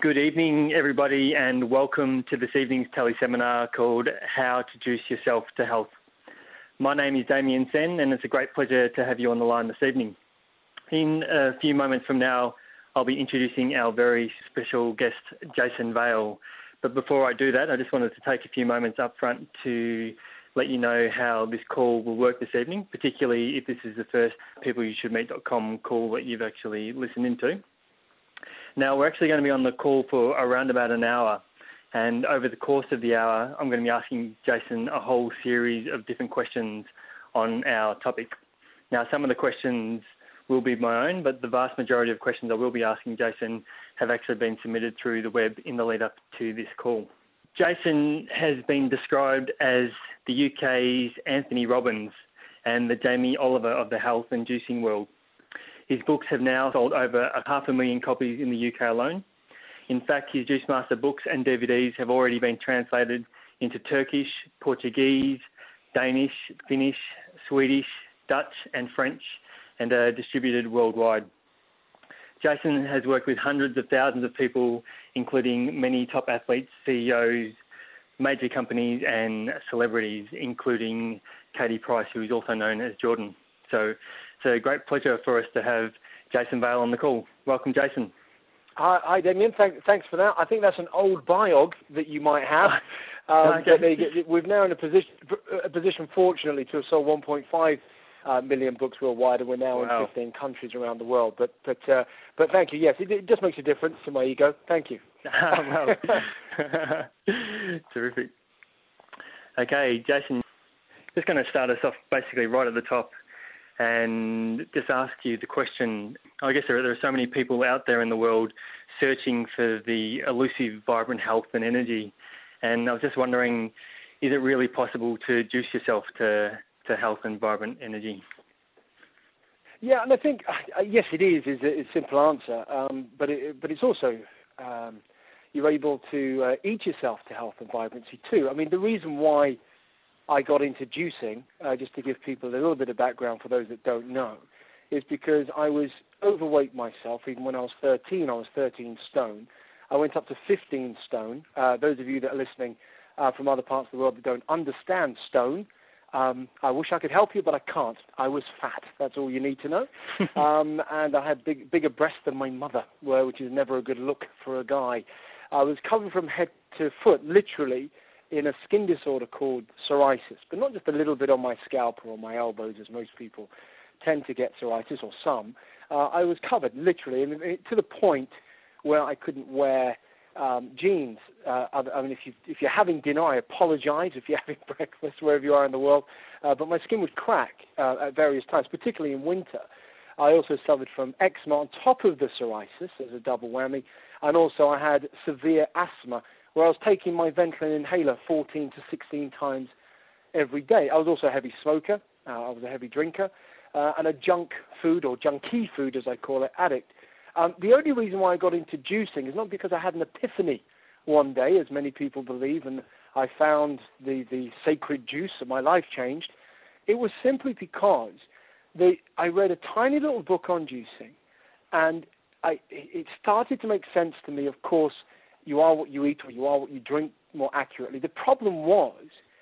Good evening, everybody, and welcome to this evening's teleseminar called How to Juice Yourself to Health. My name is Damien Sen, and it's a great pleasure to have you on the line this evening. In a few moments from now, I'll be introducing our very special guest, Jason Vale. But before I do that, I just wanted to take a few moments up front to let you know how this call will work this evening, particularly if this is the first peopleyoushouldmeet.com call that you've actually listened into. Now, we're actually going to be on the call for around about an hour, and over the course of the hour, I'm going to be asking Jason a whole series of different questions on our topic. Now, some of the questions will be my own, but the vast majority of questions I will be asking Jason have actually been submitted through the web in the lead up to this call. Jason has been described as the UK's Anthony Robbins and the Jamie Oliver of the health and juicing world. His books have now sold over 500,000 copies in the UK alone. In fact, his Juice Master books and DVDs have already been translated into Turkish, Portuguese, Danish, Finnish, Swedish, Dutch and French, and are distributed worldwide. Jason has worked with hundreds of thousands of people, including many top athletes, CEOs, major companies and celebrities, including Katie Price, who is also known as Jordan. So it's a great pleasure for us to have Jason Vale on the call. Welcome, Jason. Hi, Damien. Thanks for that. I think that's an old biog that you might have. Okay. We're now in a position, fortunately, to have sold 1.5 million books worldwide, and we're now in 15 countries around the world. But thank you. Yes, it just makes a difference to my ego. Thank you. Terrific. Okay, Jason, just going to start us off basically right at the top and just ask you the question. I guess there are so many people out there in the world searching for the elusive, vibrant health and energy. And I was just wondering, is it really possible to juice yourself to health and vibrant energy? Yeah, and I think, yes, it is a simple answer. But it's also, you're able to eat yourself to health and vibrancy too. I mean, the reason why I got into juicing, just to give people a little bit of background for those that don't know, is because I was overweight myself. Even when I was 13, I was 13 stone. I went up to 15 stone. Those of you that are listening from other parts of the world that don't understand stone, I wish I could help you, but I can't. I was fat. That's all you need to know. And I had bigger breasts than my mother, which is never a good look for a guy. I was covered from head to foot, literally, in a skin disorder called psoriasis, but not just a little bit on my scalp or on my elbows, as most people tend to get psoriasis, or some. I was covered, literally, and to the point where I couldn't wear jeans. I mean, if you're having dinner, I apologize if you're having breakfast, wherever you are in the world, but my skin would crack at various times, particularly in winter. I also suffered from eczema on top of the psoriasis as a double whammy, and also I had severe asthma, where I was taking my Ventolin inhaler 14 to 16 times every day. I was also a heavy smoker. I was a heavy drinker, and a junk food, or junky food as I call it, addict. The only reason why I got into juicing is not because I had an epiphany one day, as many people believe, and I found the sacred juice and my life changed. It was simply because I read a tiny little book on juicing, and it started to make sense to me. Of course, you are what you eat, or you are what you drink, more accurately. The problem was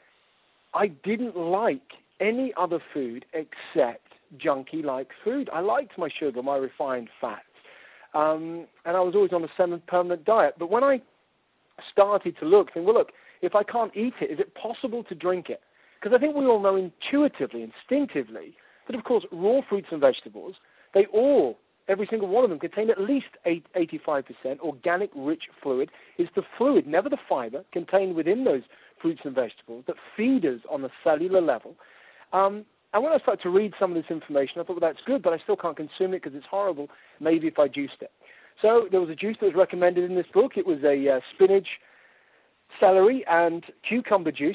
I didn't like any other food except junkie-like food. I liked my sugar, my refined fats, and I was always on a semi-permanent diet. But when I started to think, well, look, if I can't eat it, is it possible to drink it? Because I think we all know intuitively, instinctively, that, of course, raw fruits and vegetables, every single one of them contain at least 85% organic rich fluid. It's the fluid, never the fiber, contained within those fruits and vegetables that feed us on a cellular level. And when I started to read some of this information, I thought, well, that's good, but I still can't consume it because it's horrible. Maybe if I juiced it. So there was a juice that was recommended in this book. It was a spinach, celery, and cucumber juice.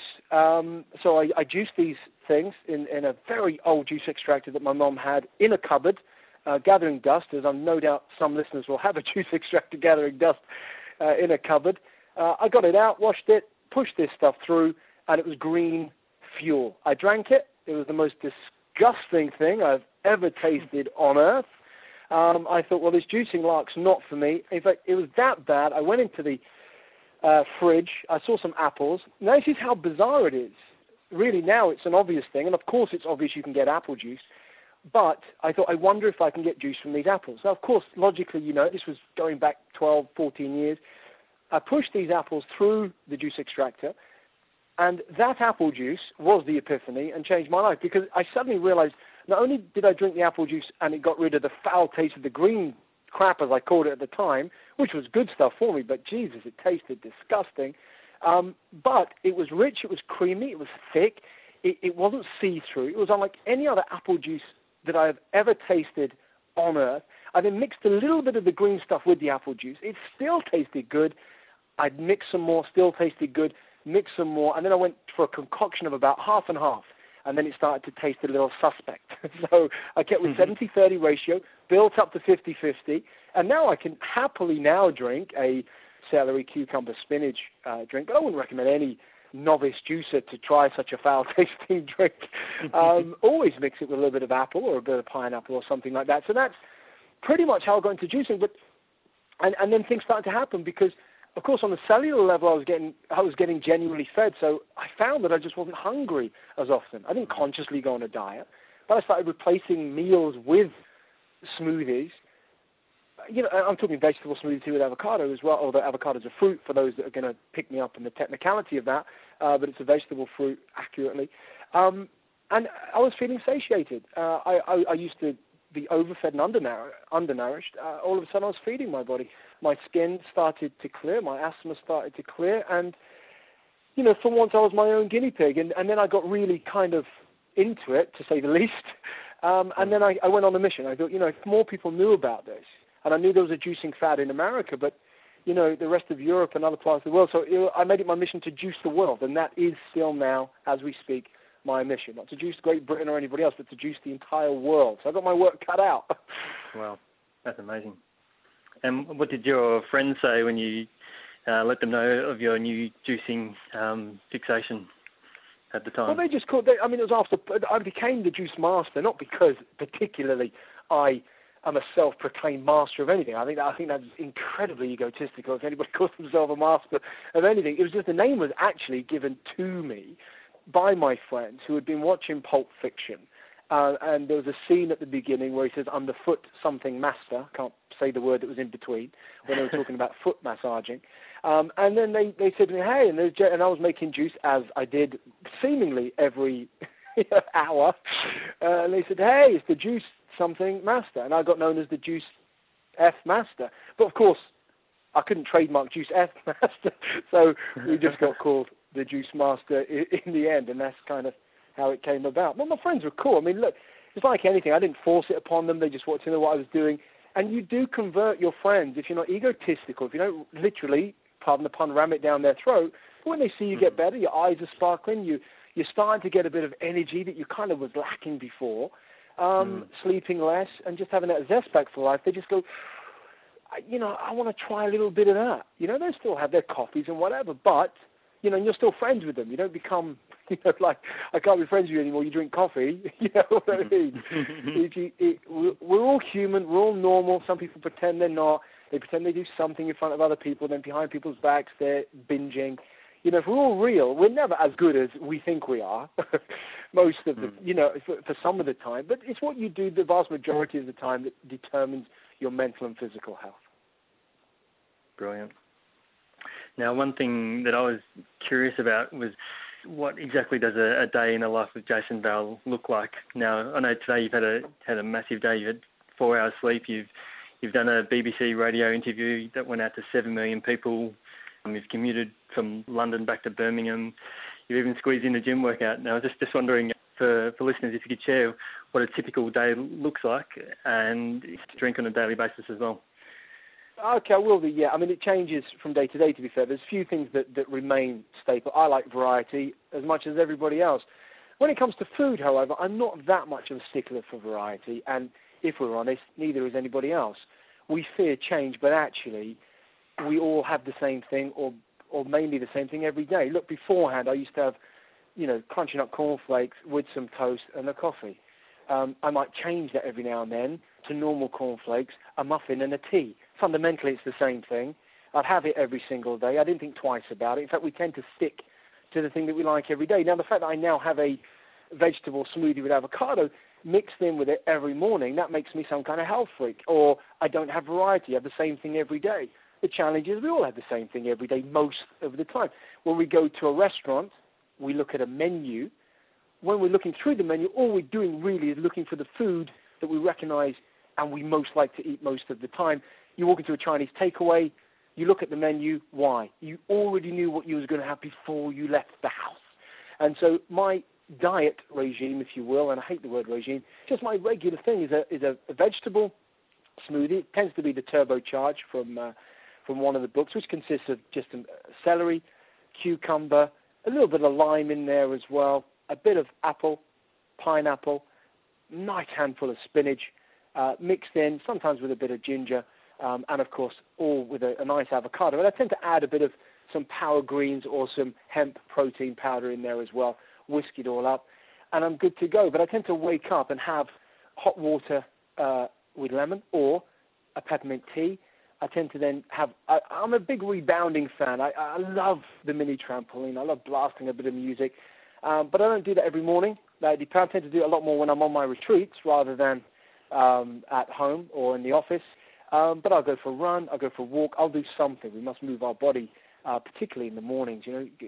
So I juiced these things in a very old juice extractor that my mom had in a cupboard, gathering dust, as I'm no doubt some listeners will have a juice extractor gathering dust in a cupboard. I got it out, washed it, pushed this stuff through, and it was green fuel. I drank it. It was the most disgusting thing I've ever tasted on earth. I thought, well, this juicing lark's not for me. In fact, it was that bad. I went into the fridge. I saw some apples. Now, this is how bizarre it is. Really, now it's an obvious thing, and of course it's obvious you can get apple juice. But I thought, I wonder if I can get juice from these apples. Now, of course, logically, this was going back 12, 14 years. I pushed these apples through the juice extractor, and that apple juice was the epiphany and changed my life, because I suddenly realized not only did I drink the apple juice and it got rid of the foul taste of the green crap, as I called it at the time, which was good stuff for me, but Jesus, it tasted disgusting. But it was rich, it was creamy, it was thick, it wasn't see-through. It was unlike any other apple juice that I have ever tasted on earth. I then mixed a little bit of the green stuff with the apple juice. It still tasted good. I'd mix some more, still tasted good, mix some more, and then I went for a concoction of about half and half, and then it started to taste a little suspect. So I kept with 70-30 ratio, built up to 50-50, and now I can happily now drink a celery, cucumber, spinach drink, but I wouldn't recommend any novice juicer to try such a foul-tasting drink. Always mix it with a little bit of apple or a bit of pineapple or something like that. So that's pretty much how I got into juicing. But and then things started to happen because, of course, on the cellular level, I was getting genuinely fed. So I found that I just wasn't hungry as often. I didn't consciously go on a diet, but I started replacing meals with smoothies. I'm talking vegetable smoothie too with avocado as well, although avocado is a fruit for those that are going to pick me up in the technicality of that, but it's a vegetable fruit accurately. And I was feeling satiated. I used to be overfed and undernourished. All of a sudden I was feeding my body. My skin started to clear, my asthma started to clear, and, for once I was my own guinea pig. And then I got really kind of into it, to say the least. And then I went on a mission. I thought, if more people knew about this, and I knew there was a juicing fad in America, but, the rest of Europe and other parts of the world. So I made it my mission to juice the world, and that is still now, as we speak, my mission. Not to juice Great Britain or anybody else, but to juice the entire world. So I got my work cut out. Wow, that's amazing. And what did your friends say when you let them know of your new juicing fixation at the time? Well, they just called. It was after I became the juice master, not because particularly I'm a self-proclaimed master of anything. I think that's incredibly egotistical if anybody calls themselves a master of anything. It was just the name was actually given to me by my friends who had been watching Pulp Fiction. And there was a scene at the beginning where he says, "I'm the foot something master." Can't say the word that was in between when they were talking about foot massaging. And then they said to me, "Hey," and I was making juice as I did seemingly every hour. And they said, "Hey, it's the juice something master," and I got known as the Juice F Master. But of course, I couldn't trademark Juice F Master, so we just got called the Juice Master in the end, and that's kind of how it came about. But my friends were cool. I mean, look, it's like anything. I didn't force it upon them. They just wanted to know what I was doing. And you do convert your friends if you're not egotistical, if you don't literally, pardon the pun, ram it down their throat. But when they see you get better, your eyes are sparkling, you're starting to get a bit of energy that you kind of was lacking before. Sleeping less and just having that zest back for life, they just go, I want to try a little bit of that. They still have their coffees and whatever, but, and you're still friends with them. You don't become, like, I can't be friends with you anymore, you drink coffee. You know what I mean? We're all human, we're all normal. Some people pretend they're not. They pretend they do something in front of other people, then behind people's backs they're binging. If we're all real, we're never as good as we think we are, most of the, for some of the time. But it's what you do the vast majority of the time that determines your mental and physical health. Brilliant. Now, one thing that I was curious about was what exactly does a day in the life of Jason Bell look like? Now, I know today you've had a massive day. You had 4 hours sleep. You've done a BBC radio interview that went out to 7 million people. You've commuted from London back to Birmingham. You've even squeezed in a gym workout. Now, I was just wondering for listeners if you could share what a typical day looks like and if you drink on a daily basis as well. Okay, I will do, yeah. I mean, it changes from day to day, to be fair. There's a few things that remain staple. I like variety as much as everybody else. When it comes to food, however, I'm not that much of a stickler for variety, and if we're honest, neither is anybody else. We fear change, but actually we all have the same thing or mainly the same thing every day. Look, beforehand I used to have, crunching up cornflakes with some toast and a coffee. I might change that every now and then to normal cornflakes, a muffin and a tea. Fundamentally, it's the same thing. I'd have it every single day. I didn't think twice about it. In fact, we tend to stick to the thing that we like every day. Now, the fact that I now have a vegetable smoothie with avocado mixed in with it every morning, that makes me some kind of health freak. Or I don't have variety. I have the same thing every day. The challenge is we all have the same thing every day most of the time. When we go to a restaurant, we look at a menu. When we're looking through the menu, all we're doing really is looking for the food that we recognize and we most like to eat most of the time. You walk into a Chinese takeaway, you look at the menu, why? You already knew what you was going to have before you left the house. And so my diet regime, if you will, and I hate the word regime, just my regular thing is a vegetable smoothie. It tends to be the turbocharged from one of the books, which consists of just celery, cucumber, a little bit of lime in there as well, a bit of apple, pineapple, nice handful of spinach, mixed in, sometimes with a bit of ginger, and of course, all with a nice avocado. And I tend to add a bit of some Power Greens or some hemp protein powder in there as well, whisk it all up, and I'm good to go. But I tend to wake up and have hot water with lemon or a peppermint tea. I tend to then have, I'm a big rebounding fan. I love the mini trampoline. I love blasting a bit of music. But I don't do that every morning. I tend to do it a lot more when I'm on my retreats rather than at home or in the office. But I'll go for a run. I'll go for a walk. I'll do something. We must move our body, particularly in the mornings,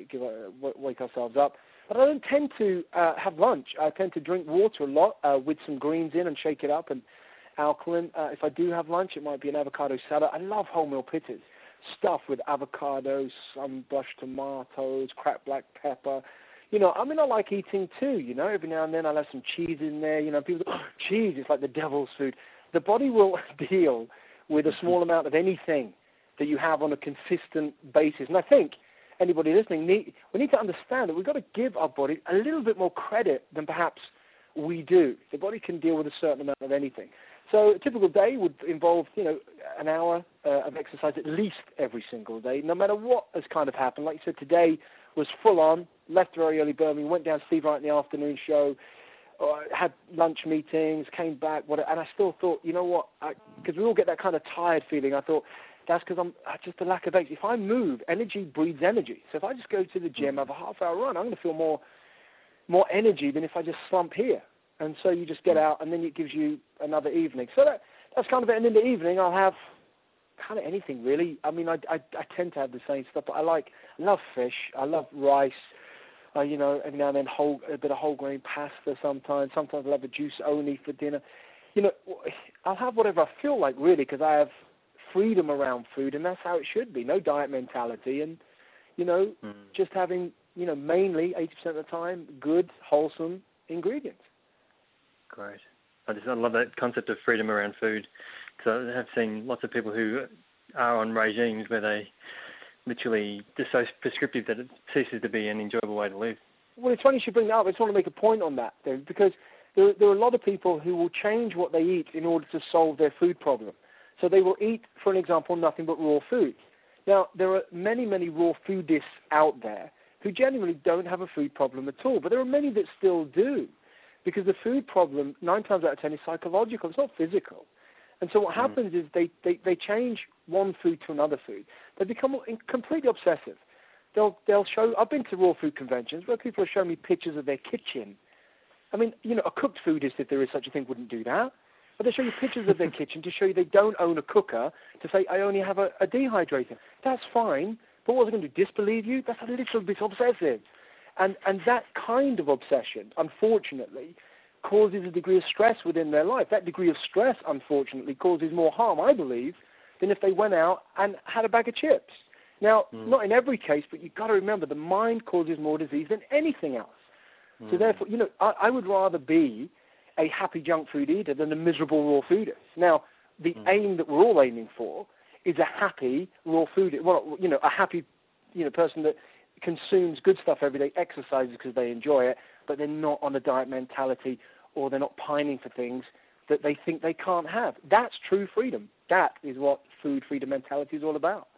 wake ourselves up. But I don't tend to have lunch. I tend to drink water a lot with some greens in and shake it up and alkaline. If I do have lunch, it might be an avocado salad. I love wholemeal pizzas, stuffed with avocados, some brushed tomatoes, cracked black pepper. I like eating too, Every now and then I'll have some cheese in there. People say, cheese is like the devil's food. The body will deal with a small amount of anything that you have on a consistent basis. And I think anybody listening, we need to understand that we've got to give our body a little bit more credit than perhaps we do. The body can deal with a certain amount of anything. So a typical day would involve, an hour of exercise at least every single day, no matter what has kind of happened. Like you said, today was full on, left very early Birmingham, went down Steve Wright in the afternoon show, had lunch meetings, came back, and I still thought, you know what, because we all get that kind of tired feeling, I thought, that's because I'm just a lack of energy. If I move, energy breeds energy. So if I just go to the gym, have a half-hour run, I'm going to feel more energy than if I just slump here. And so you just get out, and then it gives you another evening. So that's kind of it. And in the evening, I'll have kind of anything, really. I mean, I tend to have the same stuff, but I love fish. I love rice. Every now and then a bit of whole grain pasta sometimes. Sometimes I'll have a juice only for dinner. I'll have whatever I feel like, really, because I have freedom around food, and that's how it should be. No diet mentality, and, just having, mainly 80% of the time, good, wholesome ingredients. Great. I love that concept of freedom around food, because I have seen lots of people who are on regimes where they literally just so prescriptive that it ceases to be an enjoyable way to live. Well, it's funny you should bring that up. I just want to make a point on that, though, because there are a lot of people who will change what they eat in order to solve their food problem. So they will eat, for an example, nothing but raw food. Now, there are many, many raw foodists out there who genuinely don't have a food problem at all, but there are many that still do, because the food problem, 9 times out of 10, is psychological. It's not physical. And so what happens is they change one food to another food. They become completely obsessive. They'll show. I've been to raw food conventions where people have shown me pictures of their kitchen. I mean, a cooked foodist, if there is such a thing, wouldn't do that. But they show you pictures of their kitchen to show you they don't own a cooker, to say, I only have a dehydrator. That's fine, but what's it going to do, disbelieve you? That's a little bit obsessive. And that kind of obsession, unfortunately, causes a degree of stress within their life. That degree of stress, unfortunately, causes more harm, I believe, than if they went out and had a bag of chips. Now, not in every case, but you've got to remember the mind causes more disease than anything else. So therefore, I would rather be a happy junk food eater than a miserable raw foodist. Now, the aim that we're all aiming for is a happy raw foodist. Well, a happy, person that consumes good stuff every day, exercises because they enjoy it, but they're not on a diet mentality, or they're not pining for things that they think they can't have. That's true freedom. That is what food freedom mentality is all about.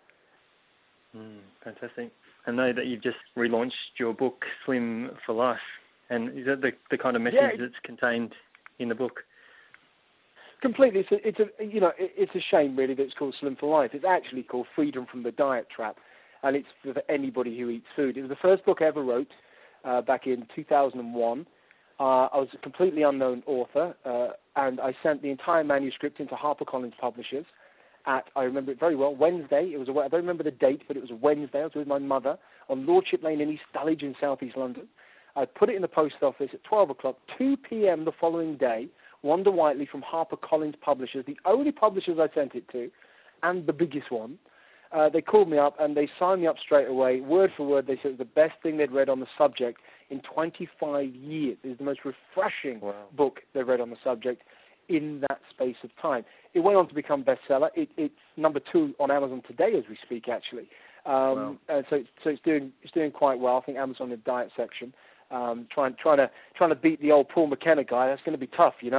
Fantastic. I know that you've just relaunched your book, Slim for Life, and is that the kind of message that's contained in the book. Completely. It's a shame really that it's called Slim for Life. It's actually called Freedom from the Diet Trap, and it's for anybody who eats food. It was the first book I ever wrote back in 2001. I was a completely unknown author, and I sent the entire manuscript into HarperCollins Publishers at, I remember it very well, Wednesday. I don't remember the date, but it was a Wednesday. I was with my mother on Lordship Lane in East Dulwich in South East London. I put it in the post office at 12 o'clock, 2 p.m. the following day. Wanda Whiteley from HarperCollins Publishers, the only publishers I sent it to, and the biggest one. They called me up and they signed me up straight away. Word for word, they said it was the best thing they'd read on the subject in 25 years. It was the most refreshing book they've read on the subject in that space of time. It went on to become bestseller. It's number 2 on Amazon today as we speak, actually. So it's doing quite well. I think Amazon in the diet section. Trying to beat the old Paul McKenna guy. That's going to be tough, I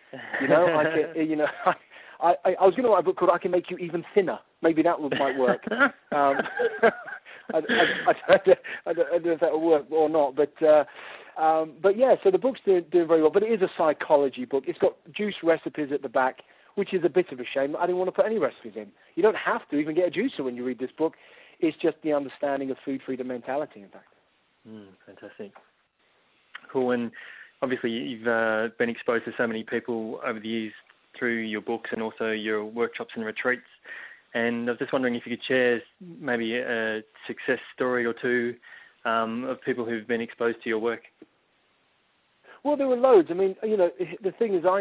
was going to write a book called "I Can Make You Even Thinner." Maybe that might work. I don't know if that will work or not, but yeah. So the book's doing very well, but it is a psychology book. It's got juice recipes at the back, which is a bit of a shame. I didn't want to put any recipes in. You don't have to even get a juicer when you read this book. It's just the understanding of food freedom mentality, in fact. Fantastic. Cool. And obviously you've been exposed to so many people over the years through your books and also your workshops and retreats. And I was just wondering if you could share maybe a success story or two of people who've been exposed to your work. Well, there were loads. I mean, the thing is,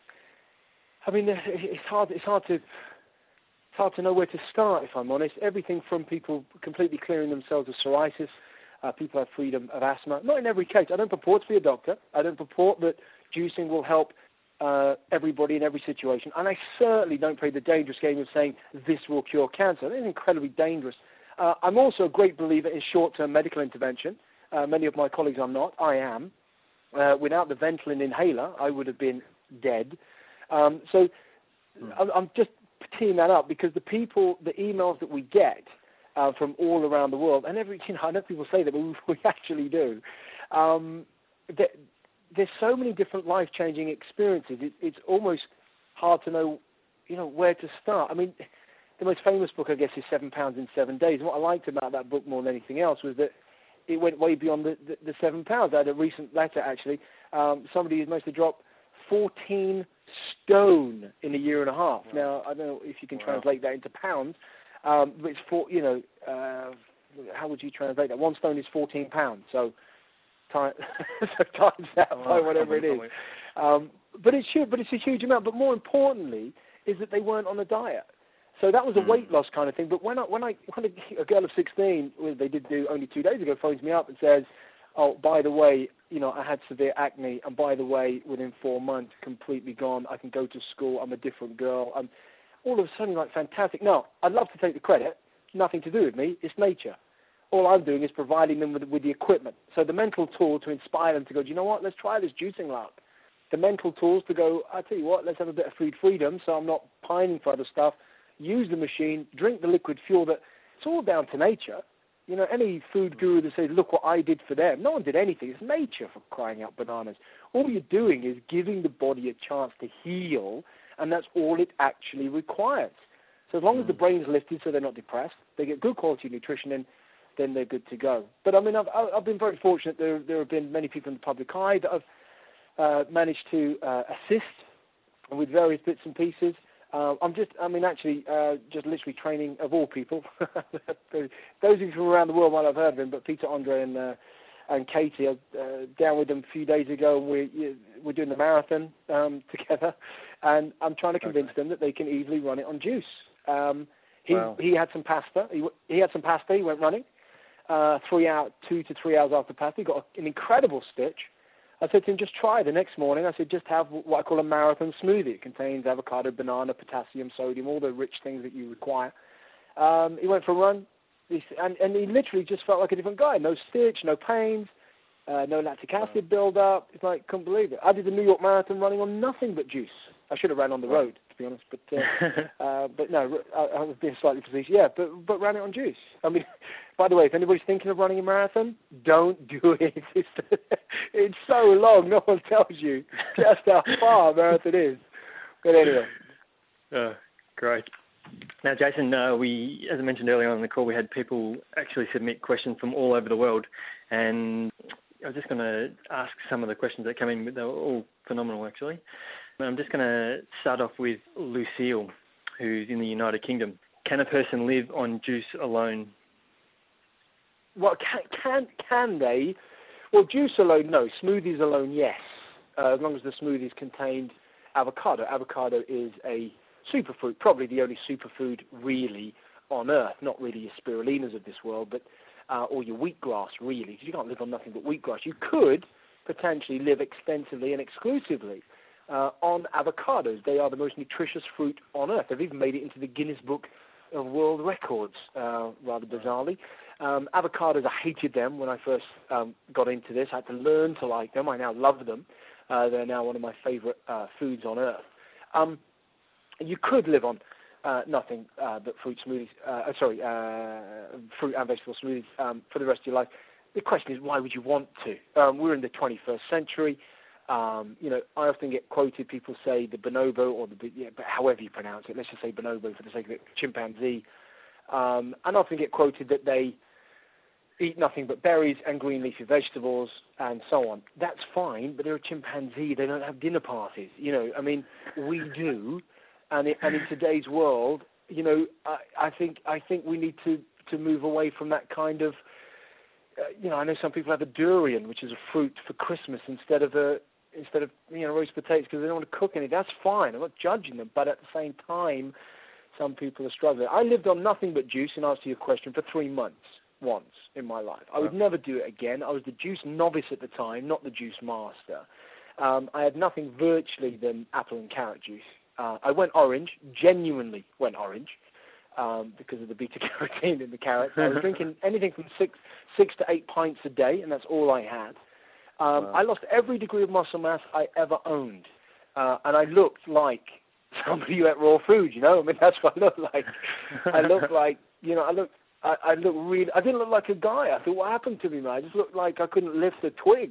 it's hard to know where to start, if I'm honest. Everything from people completely clearing themselves of psoriasis. People have freedom of asthma. Not in every case. I don't purport to be a doctor. I don't purport that juicing will help everybody in every situation. And I certainly don't play the dangerous game of saying this will cure cancer. That is incredibly dangerous. I'm also a great believer in short-term medical intervention. Many of my colleagues are not. I am. Without the Ventolin inhaler, I would have been dead. I'm just teeing that up because the emails that we get from all around the world, and I know people say that, but we actually do. There's so many different life-changing experiences. It's almost hard to know, where to start. I mean, the most famous book, I guess, is 7 Pounds in 7 Days. And what I liked about that book more than anything else was that it went way beyond the 7 pounds. I had a recent letter, actually. Somebody who's managed to drop 14 stone in a year and a half. Now, I don't know if you can translate that into pounds. But it's how would you translate that? 1 stone is 14 pounds. So times that by whatever it is. But it's a huge amount. But more importantly, is that they weren't on a diet. So that was a weight loss kind of thing. But when a girl of 16, they did do only 2 days ago, phones me up and says, "Oh, by the way, I had severe acne, and by the way, within 4 months, completely gone. I can go to school. I'm a different girl." All of a sudden, fantastic. Now, I'd love to take the credit. Nothing to do with me. It's nature. All I'm doing is providing them with the equipment. So the mental tool to inspire them to go, do you know what? Let's try this juicing lark. The mental tools to go, I tell you what, let's have a bit of food freedom so I'm not pining for other stuff. Use the machine, drink the liquid fuel. It's all down to nature. Any food guru that says, look what I did for them. No one did anything. It's nature, for crying out bananas. All you're doing is giving the body a chance to heal, and that's all it actually requires. So as long as the brain's lifted so they're not depressed, they get good quality nutrition in, then they're good to go. But I mean, I've been very fortunate. There have been many people in the public eye that have managed to assist with various bits and pieces. I'm just literally training, of all people. Those of you from around the world might have heard of him, but Peter Andre and Katie are down with them a few days ago, and we're doing the marathon together. And I'm trying to convince them that they can easily run it on juice. He had some pasta. He had some pasta. He went running. 2 to 3 hours after pasta, he got an incredible stitch. I said to him, just try the next morning. I said, just have what I call a marathon smoothie. It contains avocado, banana, potassium, sodium, all the rich things that you require. He went for a run, and he literally just felt like a different guy. No stitch, no pains. no lactic acid build-up. It's like, couldn't believe it. I did the New York Marathon running on nothing but juice. I should have ran on the road, to be honest, but no, I was being slightly facetious. Yeah, but ran it on juice. I mean, by the way, if anybody's thinking of running a marathon, don't do it. It's so long, no one tells you just how far a marathon is. But anyway. Great. Now, Jason, we, as I mentioned earlier on in the call, we had people actually submit questions from all over the world, and I was just going to ask some of the questions that came in, but they were all phenomenal, actually. I'm just going to start off with Lucille, who's in the United Kingdom. Can a person live on juice alone? Well, can they? Well, juice alone, no. Smoothies alone, yes. As long as the smoothies contained avocado. Avocado is a superfood, probably the only superfood really on Earth. Not really your spirulinas of this world, but or your wheatgrass, really, because you can't live on nothing but wheatgrass. You could potentially live extensively and exclusively on avocados. They are the most nutritious fruit on Earth. They've even made it into the Guinness Book of World Records, rather bizarrely. Avocados, I hated them when I first got into this. I had to learn to like them. I now love them. They're now one of my favorite foods on Earth. You could live on nothing but fruit smoothies, fruit and vegetable smoothies for the rest of your life. The question is, why would you want to? We're in the 21st century. I often get quoted, people say the bonobo, or but however you pronounce it, let's just say bonobo for the sake of it, chimpanzee. And I often get quoted that they eat nothing but berries and green leafy vegetables and so on. That's fine, but they're a chimpanzee. They don't have dinner parties. We do. And in today's world, I think we need to move away from that kind of, I know some people have a durian, which is a fruit for Christmas, instead of roast potatoes, because they don't want to cook any. That's fine. I'm not judging them, but at the same time, some people are struggling. I lived on nothing but juice, in answer to your question, for 3 months once in my life. I would never do it again. I was the juice novice at the time, not the juice master. I had nothing virtually than apple and carrot juice. I went orange, genuinely went orange, because of the beta-carotene in the carrots. I was drinking anything from 6 to 8 pints a day, and that's all I had. I lost every degree of muscle mass I ever owned, and I looked like somebody who ate raw food. That's what I looked like. I looked like, I looked really. I didn't look like a guy. I thought, what happened to me, man? I just looked like I couldn't lift a twig.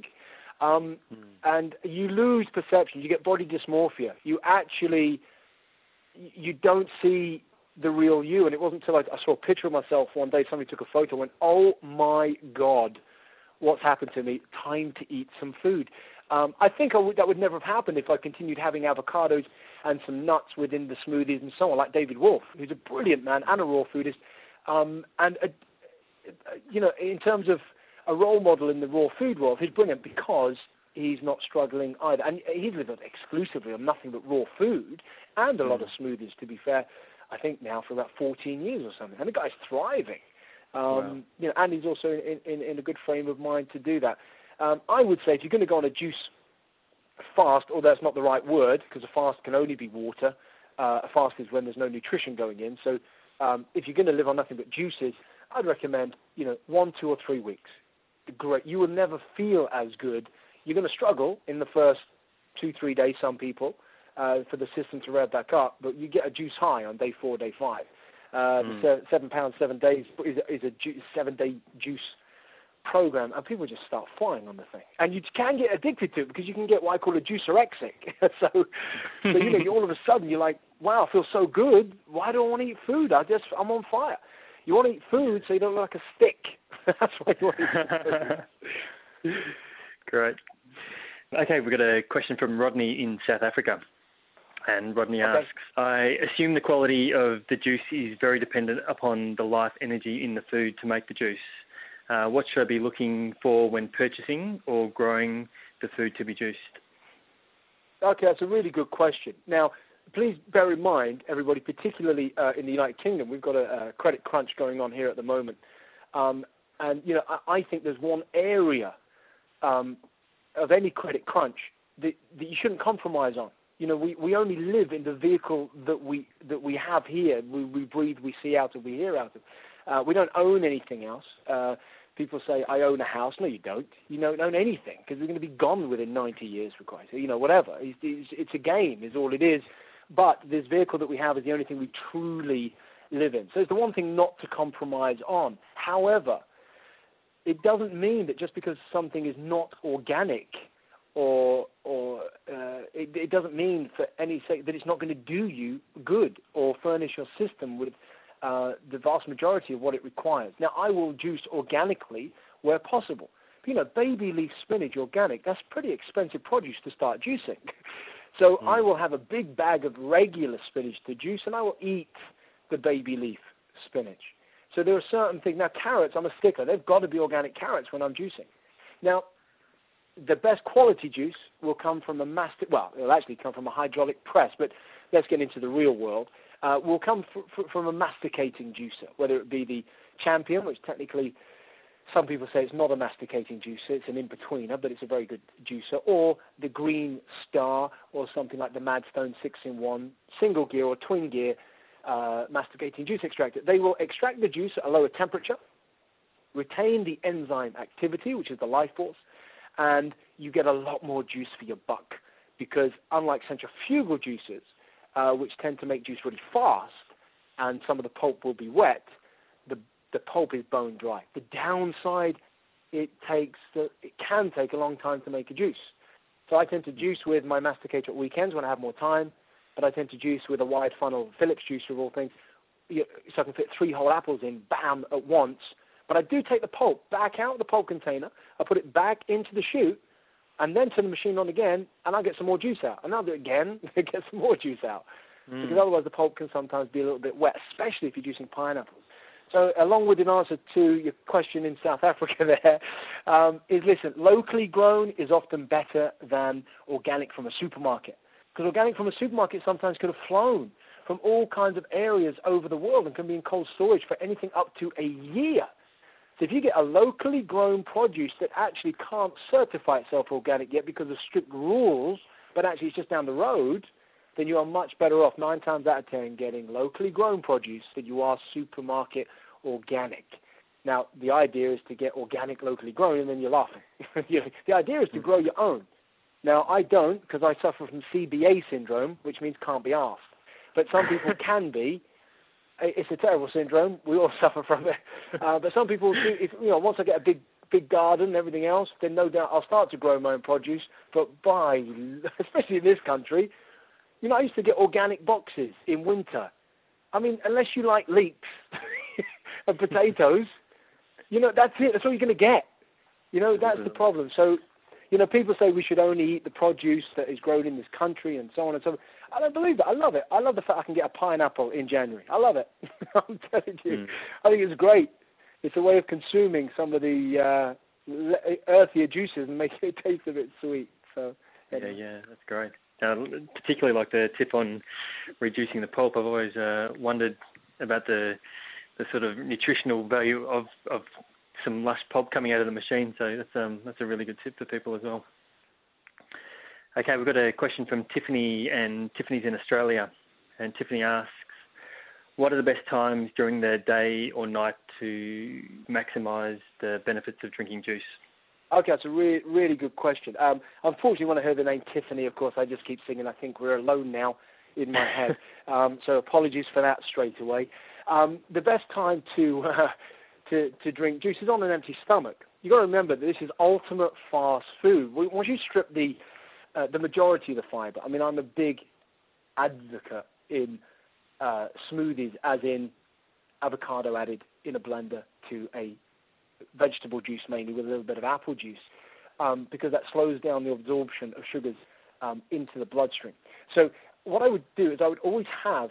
And you lose perception. You get body dysmorphia. You don't see the real you. And it wasn't until I saw a picture of myself one day, somebody took a photo, and went, oh my God, what's happened to me? Time to eat some food. I think that would never have happened if I continued having avocados and some nuts within the smoothies and so on, like David Wolfe, who's a brilliant man and a raw foodist. In terms of a role model in the raw food world, he's brilliant because he's not struggling either. And he's lived exclusively on nothing but raw food and a lot of smoothies, to be fair, I think now for about 14 years or something. And the guy's thriving. Wow. And he's also in a good frame of mind to do that. I would say if you're going to go on a juice fast, although that's not the right word, because a fast can only be water. A fast is when there's no nutrition going in. So if you're going to live on nothing but juices, I'd recommend, 1, 2, or 3 weeks. Great. You will never feel as good. You're going to struggle in the first 2-3 days, some people, for the system to rev back up, but you get a juice high on day 4, day 5. The 7 pounds, 7 days is a 7-day juice program, and people just start flying on the thing. And you can get addicted to it because you can get what I call a juicerexic. so you all of a sudden you're like, wow, I feel so good. Why do I want to eat food? I'm on fire. You want to eat food so you don't look like a stick. That's why you want to eat food. Great. Okay, we've got a question from Rodney in South Africa. And Rodney asks, I assume the quality of the juice is very dependent upon the life energy in the food to make the juice. What should I be looking for when purchasing or growing the food to be juiced? Okay, that's a really good question. Now, please bear in mind, everybody, particularly in the United Kingdom, we've got a credit crunch going on here at the moment. I think there's one area of any credit crunch that you shouldn't compromise on. We only live in the vehicle that we have here. We breathe, we see out of, we hear out of. We don't own anything else. People say, I own a house. No, you don't. You don't own anything because they're going to be gone within 90 years, for Christ's sake. Whatever. It's a game is all it is. But this vehicle that we have is the only thing we truly live in. So it's the one thing not to compromise on. However, it doesn't mean that just because something is not organic or it doesn't mean for any sake that it's not going to do you good or furnish your system with the vast majority of what it requires. Now, I will juice organically where possible. Baby leaf spinach organic, that's pretty expensive produce to start juicing. So I will have a big bag of regular spinach to juice, and I will eat the baby leaf spinach. So there are certain things. Now, carrots, I'm a stickler. They've got to be organic carrots when I'm juicing. Now, the best quality juice will come from it'll actually come from a hydraulic press, but let's get into the real world. Will come from a masticating juicer, whether it be the Champion, which technically some people say it's not a masticating juicer, it's an in-betweener, but it's a very good juicer, or the Green Star, or something like the Madstone 6-in-1 single gear or twin gear masticating juice extractor. They will extract the juice at a lower temperature, retain the enzyme activity, which is the life force, and you get a lot more juice for your buck, because unlike centrifugal juicers, which tend to make juice really fast, and some of the pulp will be wet, the pulp is bone dry. The downside, it can take a long time to make a juice. So I tend to juice with my masticator at weekends when I have more time, but I tend to juice with a wide funnel Phillips juicer of all things, so I can fit 3 whole apples in, bam, at once. But I do take the pulp back out of the pulp container, I put it back into the chute, and then turn the machine on again, and I'll get some more juice out. And I'll do it again, and get some more juice out. Because otherwise the pulp can sometimes be a little bit wet, especially if you're juicing pineapples. So a long-winded answer to your question in South Africa there is, listen, locally grown is often better than organic from a supermarket. Because organic from a supermarket sometimes could have flown from all kinds of areas over the world and can be in cold storage for anything up to a year. So if you get a locally grown produce that actually can't certify itself organic yet because of strict rules, but actually it's just down the road, then you are much better off 9 times out of 10 getting locally grown produce than you are supermarket organic. Now, the idea is to get organic locally grown, and then you're laughing. The idea is to grow your own. Now, I don't, because I suffer from CBA syndrome, which means can't be asked. But some people can be. It's a terrible syndrome. We all suffer from it. But some people do. Once I get a big garden and everything else, then no doubt I'll start to grow my own produce. But especially in this country, I used to get organic boxes in winter. I mean, unless you like leeks and potatoes, that's it. That's all you're going to get. That's the problem. So, people say we should only eat the produce that is grown in this country and so on and so on. I don't believe that. I love it. I love the fact I can get a pineapple in January. I love it. I'm telling you. I think it's great. It's a way of consuming some of the earthier juices and making it taste a bit sweet. So anyway. Yeah, that's great. Particularly like the tip on reducing the pulp. I've always wondered about the sort of nutritional value of some lush pulp coming out of the machine. So that's a really good tip for people as well. Okay, we've got a question from Tiffany, and Tiffany's in Australia. And Tiffany asks, what are the best times during the day or night to maximise the benefits of drinking juice? Okay, that's a really, really good question. Unfortunately, when I heard the name Tiffany, of course, I just keep singing I Think We're Alone Now in my head. So apologies for that straight away. The best time to drink juice is on an empty stomach. You've got to remember that this is ultimate fast food. Once you strip the majority of the fibre, I mean, I'm a big advocate in smoothies, as in avocado added in a blender to a vegetable juice, mainly with a little bit of apple juice, because that slows down the absorption of sugars into the bloodstream. So what I would do is I would always have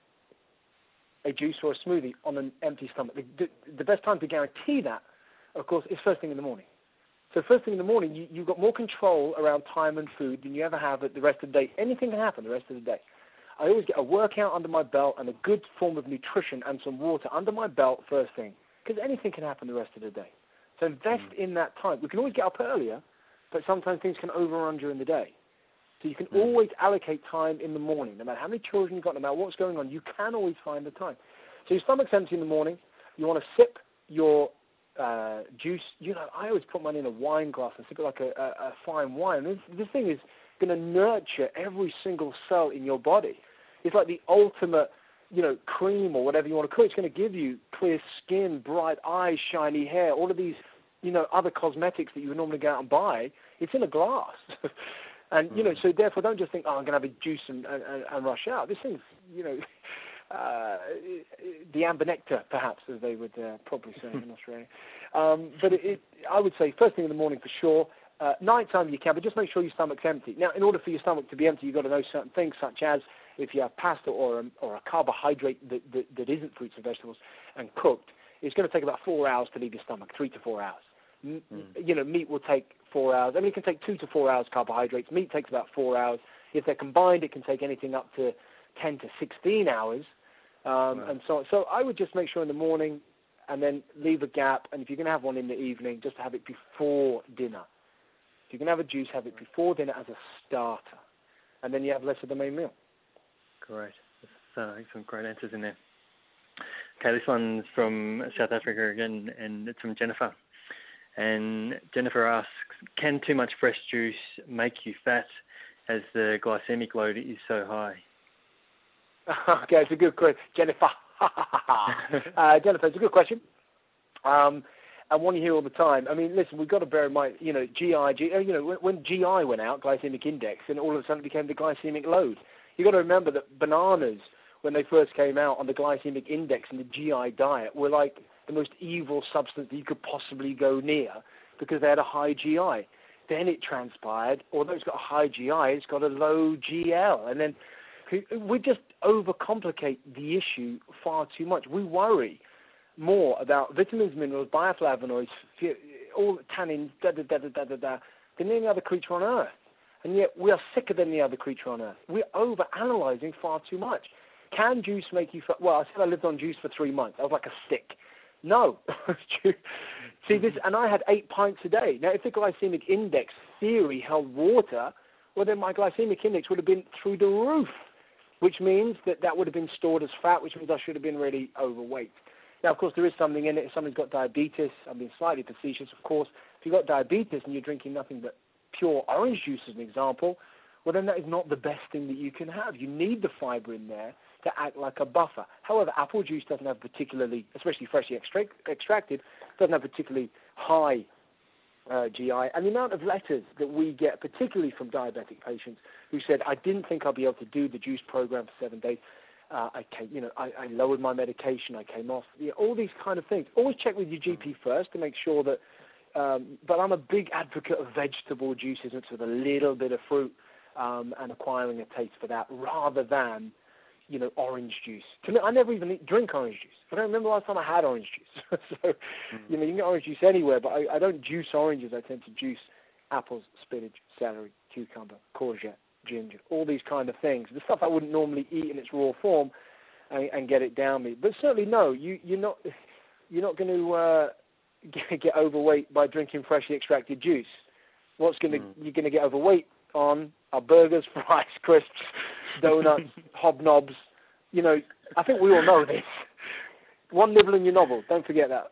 a juice or a smoothie on an empty stomach. The best time to guarantee that, of course, is first thing in the morning. So first thing in the morning, you've got more control around time and food than you ever have at the rest of the day. Anything can happen the rest of the day. I always get a workout under my belt and a good form of nutrition and some water under my belt first thing, because anything can happen the rest of the day. So invest in that time. We can always get up earlier, but sometimes things can overrun during the day. So you can always allocate time in the morning. No matter how many children you've got, no matter what's going on, you can always find the time. So your stomach's empty in the morning. You want to sip your juice. I always put mine in a wine glass and sip it like a fine wine. This thing is going to nurture every single cell in your body. It's like the ultimate, cream or whatever you want to call it. It's going to give you clear skin, bright eyes, shiny hair, all of these, other cosmetics that you would normally go out and buy. It's in a glass. And, so therefore don't just think, I'm going to have a juice and rush out. This thing's, the amber nectar, perhaps, as they would probably say in Australia. But I would say first thing in the morning for sure. Nighttime you can, but just make sure your stomach's empty. Now, in order for your stomach to be empty, you've got to know certain things, such as if you have pasta or a carbohydrate that isn't fruits and vegetables and cooked, it's going to take about 4 hours to leave your stomach, 3 to 4 hours. Meat will take 4 hours. I mean, it can take 2 to 4 hours, carbohydrates. Meat takes about 4 hours. If they're combined, it can take anything up to 10 to 16 hours. And so on. So I would just make sure in the morning and then leave a gap. And if you're going to have one in the evening, just have it before dinner. If you're going to have a juice, have it before dinner as a starter. And then you have less of the main meal. Great. There's some great answers in there. Okay, this one's from South Africa again, and it's from Jennifer. And Jennifer asks, can too much fresh juice make you fat as the glycemic load is so high? Okay, it's a good question. Jennifer. Jennifer, it's a good question. And one you hear all the time. I mean, listen, we've got to bear in mind, when GI went out, glycemic index, and all of a sudden it became the glycemic load. You've got to remember that bananas, when they first came out on the glycemic index and the GI diet, were like the most evil substance that you could possibly go near because they had a high GI. Then it transpired, although it's got a high GI, it's got a low GL. And then we just overcomplicate the issue far too much. We worry more about vitamins, minerals, bioflavonoids, all tannins, than any other creature on Earth. And yet we are sicker than the other creature on Earth. We're overanalyzing far too much. Can juice make you fat? Well, I said I lived on juice for 3 months. I was like a stick. No. See this, and I had 8 pints a day. Now, if the glycemic index theory held water, well, then my glycemic index would have been through the roof, which means that would have been stored as fat, which means I should have been really overweight. Now, of course, there is something in it. If someone's got diabetes, I'm being slightly facetious, of course. If you've got diabetes and you're drinking nothing but pure orange juice, as an example, well, then that is not the best thing that you can have. You need the fiber in there to act like a buffer. However, apple juice doesn't have particularly, especially freshly extracted, doesn't have particularly high GI. And the amount of letters that we get, particularly from diabetic patients who said, I didn't think I'd be able to do the juice program for 7 days. I lowered my medication. I came off. All these kind of things. Always check with your GP first to make sure that. But I'm a big advocate of vegetable juices with a little bit of fruit and acquiring a taste for that, rather than orange juice. To me, I never even drink orange juice. I don't remember the last time I had orange juice. So, you can get orange juice anywhere, but I don't juice oranges. I tend to juice apples, spinach, celery, cucumber, courgette, ginger, all these kind of things. The stuff I wouldn't normally eat in its raw form and get it down me. But certainly, no, you're not going to get overweight by drinking freshly extracted juice. You're going to get overweight on our burgers, fries, crisps, donuts, hobnobs. I think we all know this. One nibble in your novel. Don't forget that.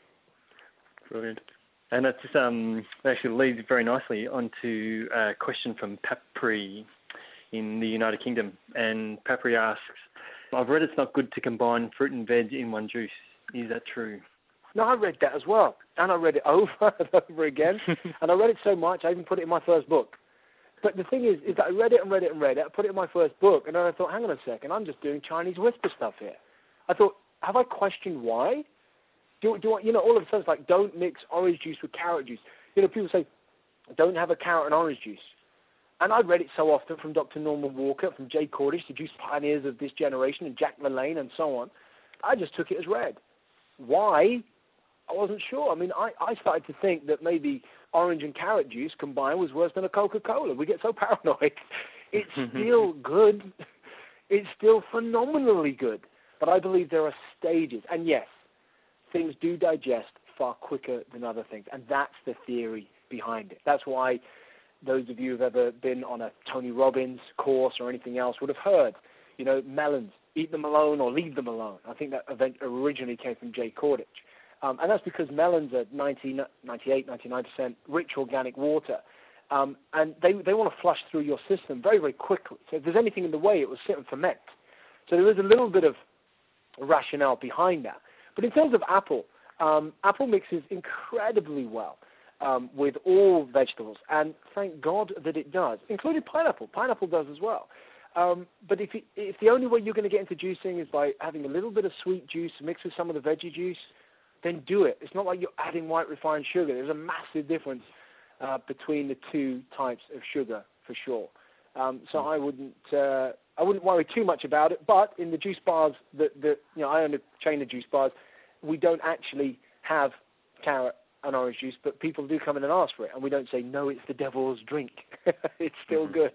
Brilliant. And that just actually leads very nicely onto a question from Papri in the United Kingdom. And Papri asks, I've read it's not good to combine fruit and veg in one juice. Is that true? No, I read that as well. And I read it over and over again. And I read it so much, I even put it in my first book. But the thing is that I read it and read it and read it. I put it in my first book, and then I thought, hang on a second, I'm just doing Chinese whisper stuff here. I thought, have I questioned why? Do I, all of a sudden it's like, don't mix orange juice with carrot juice. People say, don't have a carrot and orange juice. And I'd read it so often from Dr. Norman Walker, from Jay Cordish, the juice pioneers of this generation, and Jack LaLanne and so on. I just took it as read. Why? I wasn't sure. I mean, I started to think that maybe orange and carrot juice combined was worse than a Coca-Cola. We get so paranoid. It's still good. It's still phenomenally good. But I believe there are stages. And yes, things do digest far quicker than other things. And that's the theory behind it. That's why those of you who've ever been on a Tony Robbins course or anything else would have heard, melons eat them alone or leave them alone. I think that event originally came from Jay Kordich. And that's because melons are 98, 99% rich organic water. And they want to flush through your system very, very quickly. So if there's anything in the way, it will sit and ferment. So there is a little bit of rationale behind that. But in terms of apple, apple mixes incredibly well with all vegetables. And thank God that it does, including pineapple. Pineapple does as well. But if the only way you're going to get into juicing is by having a little bit of sweet juice mixed with some of the veggie juice, then do it. It's not like you're adding white refined sugar. There's a massive difference between the two types of sugar, for sure. So I wouldn't worry too much about it. But in the juice bars I own a chain of juice bars, we don't actually have carrot and orange juice, but people do come in and ask for it, and we don't say no. It's the devil's drink. It's still good.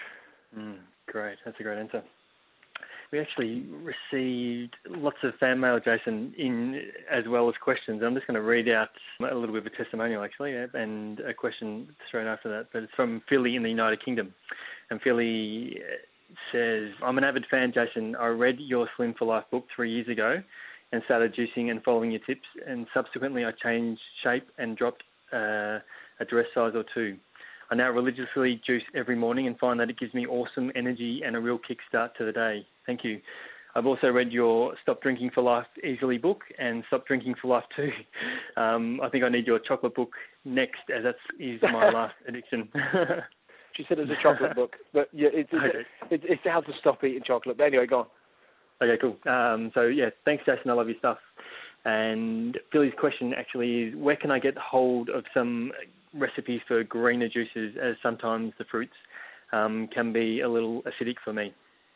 Great, that's a great answer. We actually received lots of fan mail, Jason, in as well as questions. I'm just going to read out a little bit of a testimonial, actually, and a question straight after that. But it's from Philly in the United Kingdom. And Philly says, I'm an avid fan, Jason. I read your Slim for Life book 3 years ago and started juicing and following your tips. And subsequently, I changed shape and dropped a dress size or two. I now religiously juice every morning and find that it gives me awesome energy and a real kickstart to the day. Thank you. I've also read your Stop Drinking for Life Easily book and Stop Drinking for Life too. I think I need your chocolate book next, as that is my last addiction. She said it's a chocolate book, but yeah, it's how to stop eating chocolate. But anyway, go on. Okay, cool. Thanks, Jason. I love your stuff. And Billy's question actually is, where can I get hold of some recipes for greener juices, as sometimes the fruits can be a little acidic for me?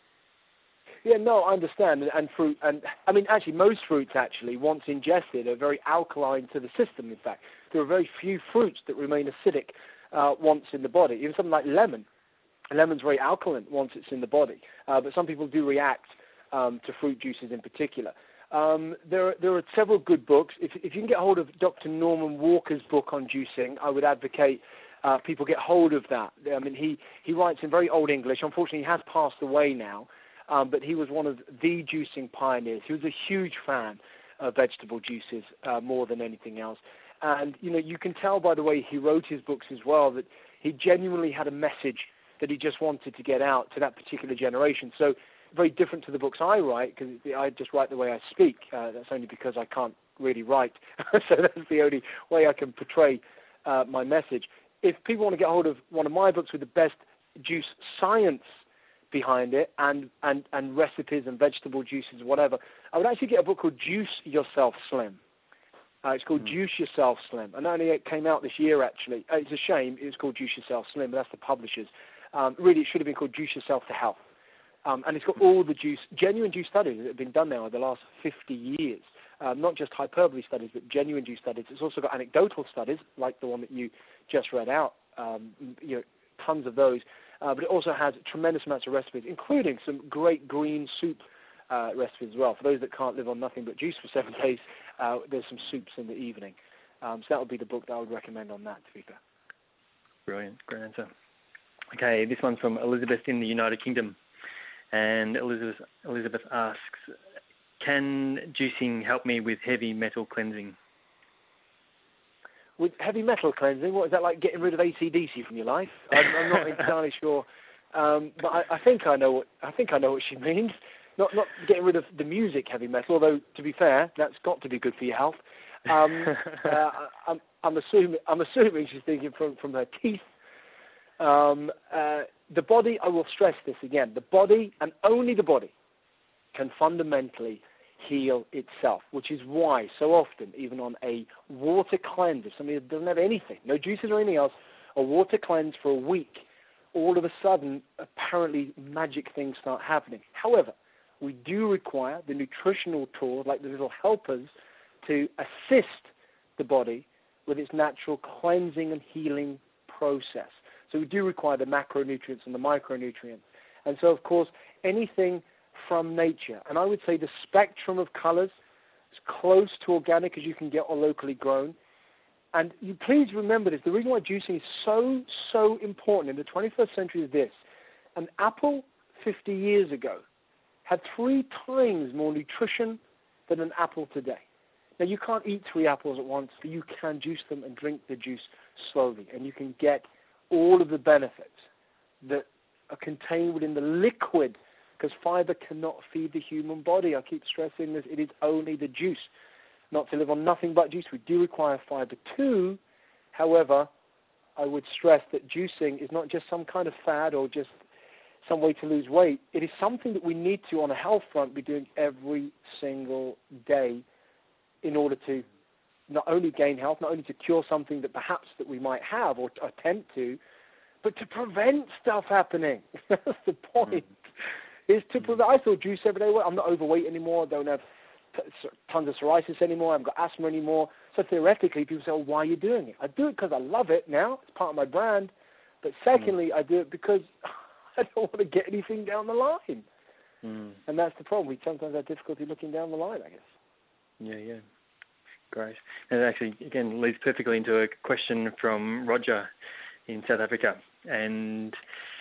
Yeah, no, I understand. And fruit, and I mean, actually, most fruits actually, once ingested, are very alkaline to the system. In fact, there are very few fruits that remain acidic once in the body. Even something like lemon. Lemon's very alkaline once it's in the body, but some people do react to fruit juices in particular. There are several good books. If you can get hold of Dr. Norman Walker's book on juicing, I would advocate people get hold of that. I mean, he writes in very old English. Unfortunately, he has passed away now, but he was one of the juicing pioneers. He was a huge fan of vegetable juices more than anything else. And, you can tell by the way he wrote his books as well that he genuinely had a message that he just wanted to get out to that particular generation. So very different to the books I write, because I just write the way I speak. That's only because I can't really write. So that's the only way I can portray my message. If people want to get hold of one of my books with the best juice science behind it and recipes and vegetable juices, whatever, I would actually get a book called Juice Yourself Slim. It's called Juice Yourself Slim. And only it came out this year, actually. It's a shame it was called Juice Yourself Slim, but that's the publishers. Really, it should have been called Juice Yourself to Health. And it's got all the genuine juice studies that have been done now over the last 50 years. Not just hyperbole studies, but genuine juice studies. It's also got anecdotal studies, like the one that you just read out, tons of those. But it also has tremendous amounts of recipes, including some great green soup recipes as well. For those that can't live on nothing but juice for 7 days, there's some soups in the evening. So that would be the book that I would recommend on that, to be fair. Brilliant. Great answer. Okay, this one's from Elizabeth in the United Kingdom. And Elizabeth asks, can juicing help me with heavy metal cleansing? With heavy metal cleansing? What is that, like getting rid of AC/DC from your life? I'm not entirely sure, but I think I know what she means. Not getting rid of the music heavy metal, although to be fair, that's got to be good for your health. I'm assuming she's thinking from her teeth. The body, I will stress this again, the body and only the body can fundamentally heal itself, which is why so often, even on a water cleanse, if somebody doesn't have anything, no juices or anything else, a water cleanse for a week, all of a sudden, apparently magic things start happening. However, we do require the nutritional tools, like the little helpers, to assist the body with its natural cleansing and healing process. So we do require the macronutrients and the micronutrients. And so, of course, anything from nature, and I would say the spectrum of colors, as close to organic as you can get or locally grown. And you please remember this, the reason why juicing is so important in the 21st century is this. An apple 50 years ago had 3 times more nutrition than an apple today. Now, you can't eat 3 apples at once, but you can juice them and drink the juice slowly, and you can get all of the benefits that are contained within the liquid, because fiber cannot feed the human body. I keep stressing this. It is only the juice. Not to live on nothing but juice. We do require fiber too. However, I would stress that juicing is not just some kind of fad or just some way to lose weight. It is something that we need to, on a health front, be doing every single day in order to not only gain health, not only to cure something that perhaps that we might have or attempt to, but to prevent stuff happening. That's the point. Is to prevent. I still juice every day. I'm not overweight anymore. I don't have tons of psoriasis anymore. I haven't got asthma anymore. So theoretically, people say, well, why are you doing it? I do it because I love it now. It's part of my brand. But secondly, I do it because I don't want to get anything down the line. And that's the problem. We sometimes have difficulty looking down the line, I guess. Yeah. Great. And it actually, again, leads perfectly into a question from Roger in South Africa. And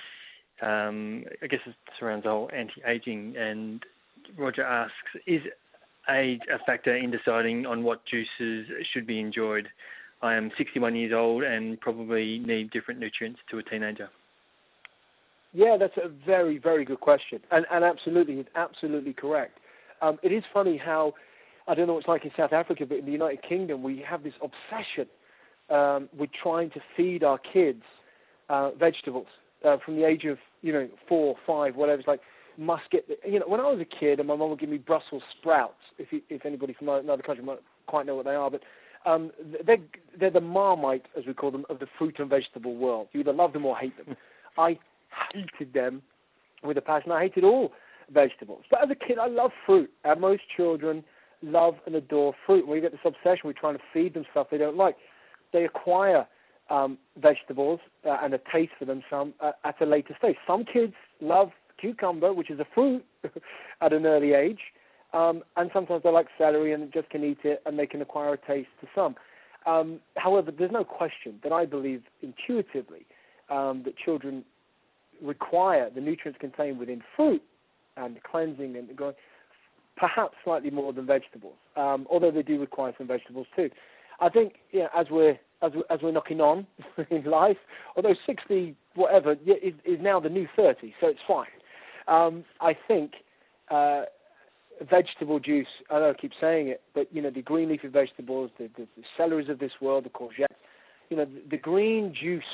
I guess it surrounds the whole anti-aging. And Roger asks, is age a factor in deciding on what juices should be enjoyed? I am 61 years old and probably need different nutrients to a teenager. Yeah, that's a very, very good question. And absolutely, it's absolutely correct. It is funny how, I don't know what it's like in South Africa, but in the United Kingdom, we have this obsession with trying to feed our kids vegetables from the age of, 4, 5, whatever. It's like, must get, when I was a kid and my mum would give me Brussels sprouts, if anybody from another country might quite know what they are, but they're the Marmite, as we call them, of the fruit and vegetable world. You either love them or hate them. I hated them with a passion. I hated all vegetables. But as a kid, I loved fruit. And most children love and adore fruit. When we get this obsession, we're trying to feed them stuff they don't like. They acquire vegetables and a taste for them at a later stage. Some kids love cucumber, which is a fruit, at an early age, and sometimes they like celery and just can eat it, and they can acquire a taste to some. However, there's no question that I believe intuitively that children require the nutrients contained within fruit and cleansing and growing, perhaps slightly more than vegetables, although they do require some vegetables too. I think as we're knocking on in life, although 60 whatever is now the new 30, so it's fine. I think vegetable juice, I know I keep saying it, but the green leafy vegetables, the celeries of this world, the courgettes, the green juice.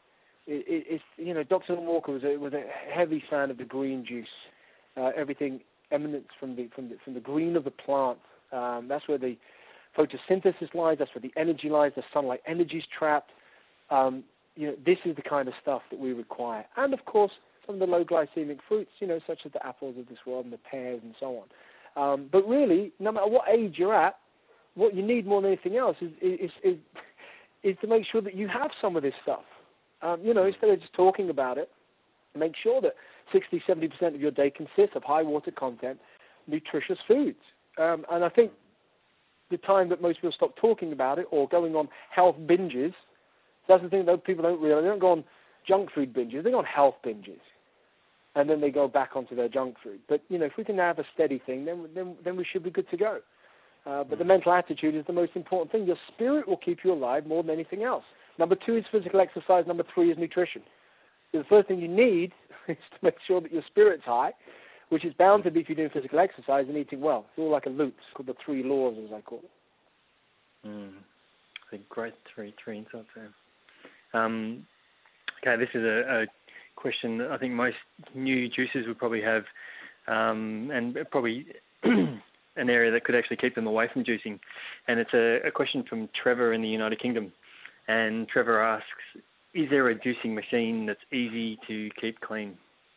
Dr. Walker was a heavy fan of the green juice. Everything emanates from the green of the plant. That's where the photosynthesis lies. That's where the energy lies. The sunlight energy is trapped. This is the kind of stuff that we require. And of course, some of the low glycemic fruits, such as the apples of this world and the pears and so on. But really, no matter what age you're at, what you need more than anything else is to make sure that you have some of this stuff. Instead of just talking about it, make sure that 60, 70% of your day consists of high water content, nutritious foods. And I think the time that most people stop talking about it or going on health binges, that's the thing that people don't realize. They don't go on junk food binges, they go on health binges. And then they go back onto their junk food. But, if we can have a steady thing, then we should be good to go. But the mental attitude is the most important thing. Your spirit will keep you alive more than anything else. Number 2 is physical exercise. Number 3 is nutrition. So the first thing you need is to make sure that your spirit's high, which is bound to be if you're doing physical exercise and eating well. It's all like a loop. It's called the 3 laws, as I call it. I think great three insights there. Okay, this is a question that I think most new juicers would probably have, and probably an area that could actually keep them away from juicing. And it's a question from Trevor in the United Kingdom. And Trevor asks, is there a juicing machine that's easy to keep clean?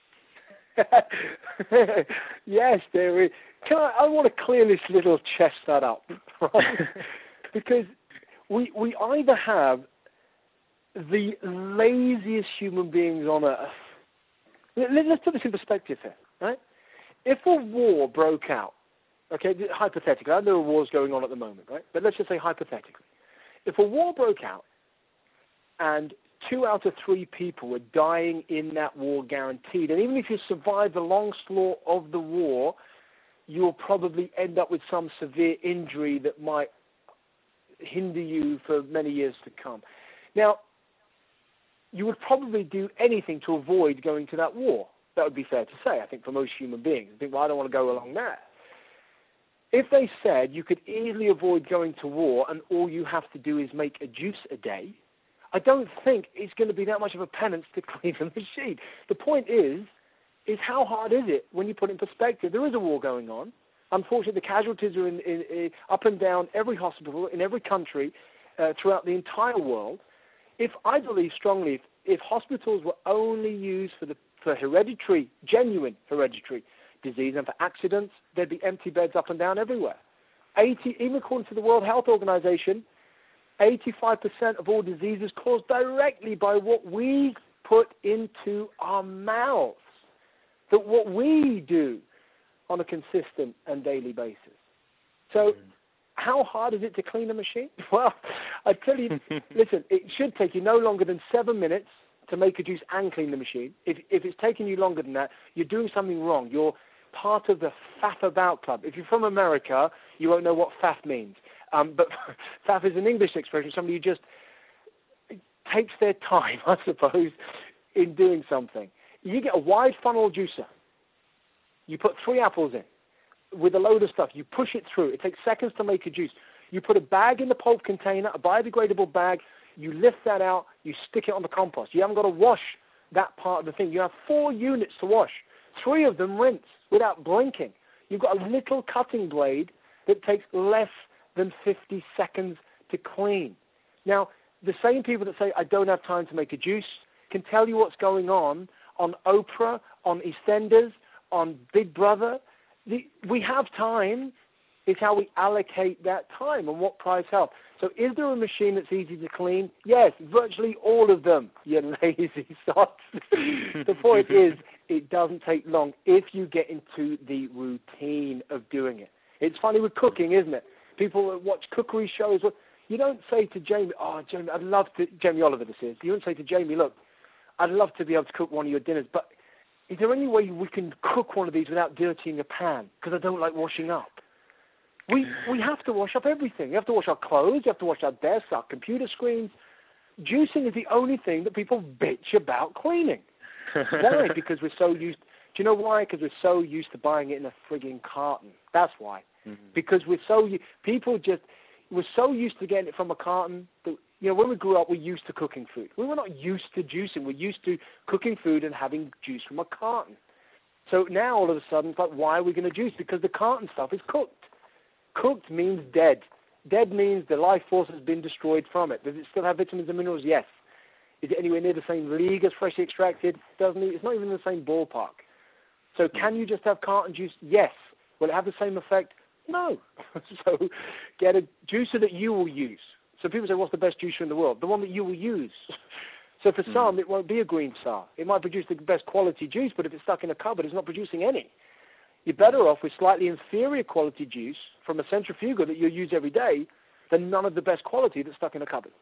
Yes, there is. I want to clear this little chestnut up, right? Because we either have the laziest human beings on earth. Let's put this in perspective here, right? If a war broke out, okay, hypothetically, I know a war's going on at the moment, right? But let's just say hypothetically. If a war broke out and 2 out of 3 people are dying in that war guaranteed. And even if you survive the long slaughter of the war, you'll probably end up with some severe injury that might hinder you for many years to come. Now, you would probably do anything to avoid going to that war. That would be fair to say, I think, for most human beings. I think, well, I don't want to go along there. If they said you could easily avoid going to war and all you have to do is make a juice a day, I don't think it's going to be that much of a penance to clean the machine. The point is how hard is it when you put it in perspective? There is a war going on. Unfortunately, the casualties are in up and down every hospital in every country throughout the entire world. I believe strongly, if hospitals were only used for hereditary, genuine hereditary disease and for accidents, there'd be empty beds up and down everywhere. Even according to the World Health Organization, 85% of all diseases caused directly by what we put into our mouths, that what we do on a consistent and daily basis. So how hard is it to clean a machine? Well, I tell you, listen, it should take you no longer than 7 minutes to make a juice and clean the machine. If it's taking you longer than that, you're doing something wrong. You're part of the faff about club. If you're from America, you won't know what faff means. But faff is an English expression, somebody who just takes their time, I suppose, in doing something. You get a wide funnel juicer. You put 3 apples in with a load of stuff. You push it through. It takes seconds to make a juice. You put a bag in the pulp container, a biodegradable bag. You lift that out. You stick it on the compost. You haven't got to wash that part of the thing. You have 4 units to wash. 3 of them rinse without blinking. You've got a little cutting blade that takes less than 50 seconds to clean. Now, the same people that say, I don't have time to make a juice, can tell you what's going on Oprah, on EastEnders, on Big Brother. We have time. It's how we allocate that time and what price help. So is there a machine that's easy to clean? Yes, virtually all of them, you lazy sots. The point is, it doesn't take long if you get into the routine of doing it. It's funny with cooking, isn't it? People watch cookery shows. You don't say to Jamie, Jamie, I'd love to, Jamie Oliver this is, you don't say to Jamie, look, I'd love to be able to cook one of your dinners, but is there any way we can cook one of these without dirtying a pan? Because I don't like washing up. We have to wash up everything. We have to wash our clothes. We have to wash our desks, our computer screens. Juicing is the only thing that people bitch about cleaning. Why? Because we're so used. Do you know why? Because we're so used to buying it in a frigging carton. That's why. Mm-hmm. Because we're so used to getting it from a carton that, when we grew up, we're used to cooking food. We were not used to juicing. We're used to cooking food and having juice from a carton. So now all of a sudden, it's like, why are we going to juice? Because the carton stuff is cooked. Cooked means dead. Dead means the life force has been destroyed from it. Does it still have vitamins and minerals? Yes. Is it anywhere near the same league as freshly extracted? Doesn't it? It's not even in the same ballpark. So can you just have carton juice? Yes. Will it have the same effect? No. So get a juicer that you will use. So people say, what's the best juicer in the world? The one that you will use. So for some, it won't be a Green Star. It might produce the best quality juice, but if it's stuck in a cupboard, it's not producing any. You're better off with slightly inferior quality juice from a centrifugal that you use every day than none of the best quality that's stuck in a cupboard.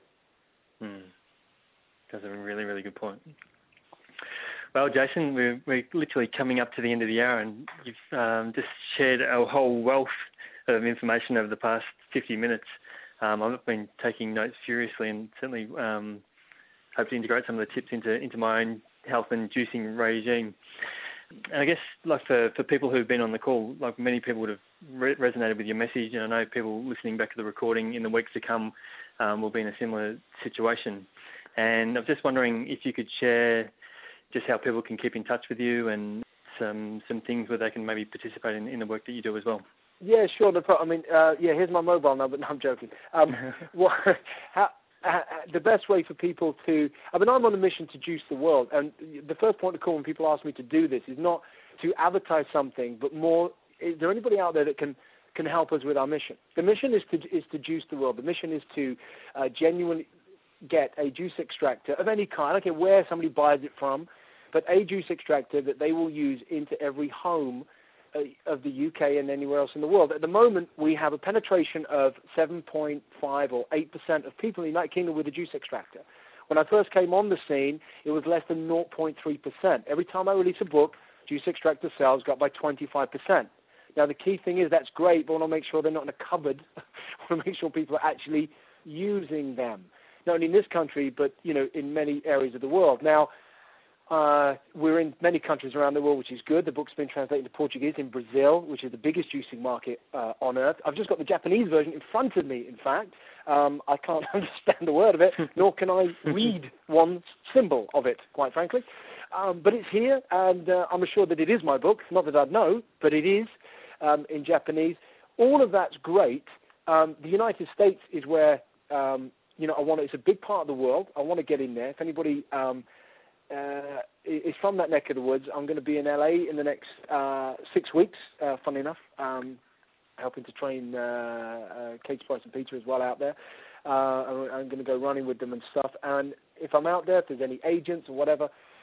That's a really, really good point. Well, Jason, we're literally coming up to the end of the hour, and you've just shared a whole wealth of information over the past 50 minutes. I've been taking notes furiously and certainly hope to integrate some of the tips into my own health and juicing regime. And I guess, like for people who've been on the call, like many people would have resonated with your message, and I know people listening back to the recording in the weeks to come will be in a similar situation. And I'm just wondering if you could share just how people can keep in touch with you and some things where they can maybe participate in the work that you do as well. Yeah, sure. Here's my mobile number. No, I'm joking. The best way for people to... I'm on a mission to juice the world, and the first point of call when people ask me to do this is not to advertise something, but more, is there anybody out there that can help us with our mission? The mission is to juice the world. The mission is to genuinely get a juice extractor of any kind. I don't care where somebody buys it from, but a juice extractor that they will use into every home of the UK and anywhere else in the world. At the moment, we have a penetration of 7.5 or 8% of people in the United Kingdom with a juice extractor. When I first came on the scene, it was less than 0.3%. Every time I release a book, juice extractor sales got by 25%. Now, the key thing is that's great, but I want to make sure they're not in a cupboard. I want to make sure people are actually using them, not only in this country, but, in many areas of the world. Now, we're in many countries around the world, which is good. The book's been translated into Portuguese in Brazil, which is the biggest juicing market on earth. I've just got the Japanese version in front of me, in fact. I can't understand a word of it, nor can I read one symbol of it, quite frankly. But it's here, and I'm assured that it is my book. Not that I'd know, but it is in Japanese. All of that's great. The United States is where, it's a big part of the world. I want to get in there. If anybody is from that neck of the woods, I'm going to be in LA in the next 6 weeks, funny enough, helping to train Kate Spice and Peter as well out there. I'm going to go running with them and stuff. And if I'm out there, if there's any agents or whatever,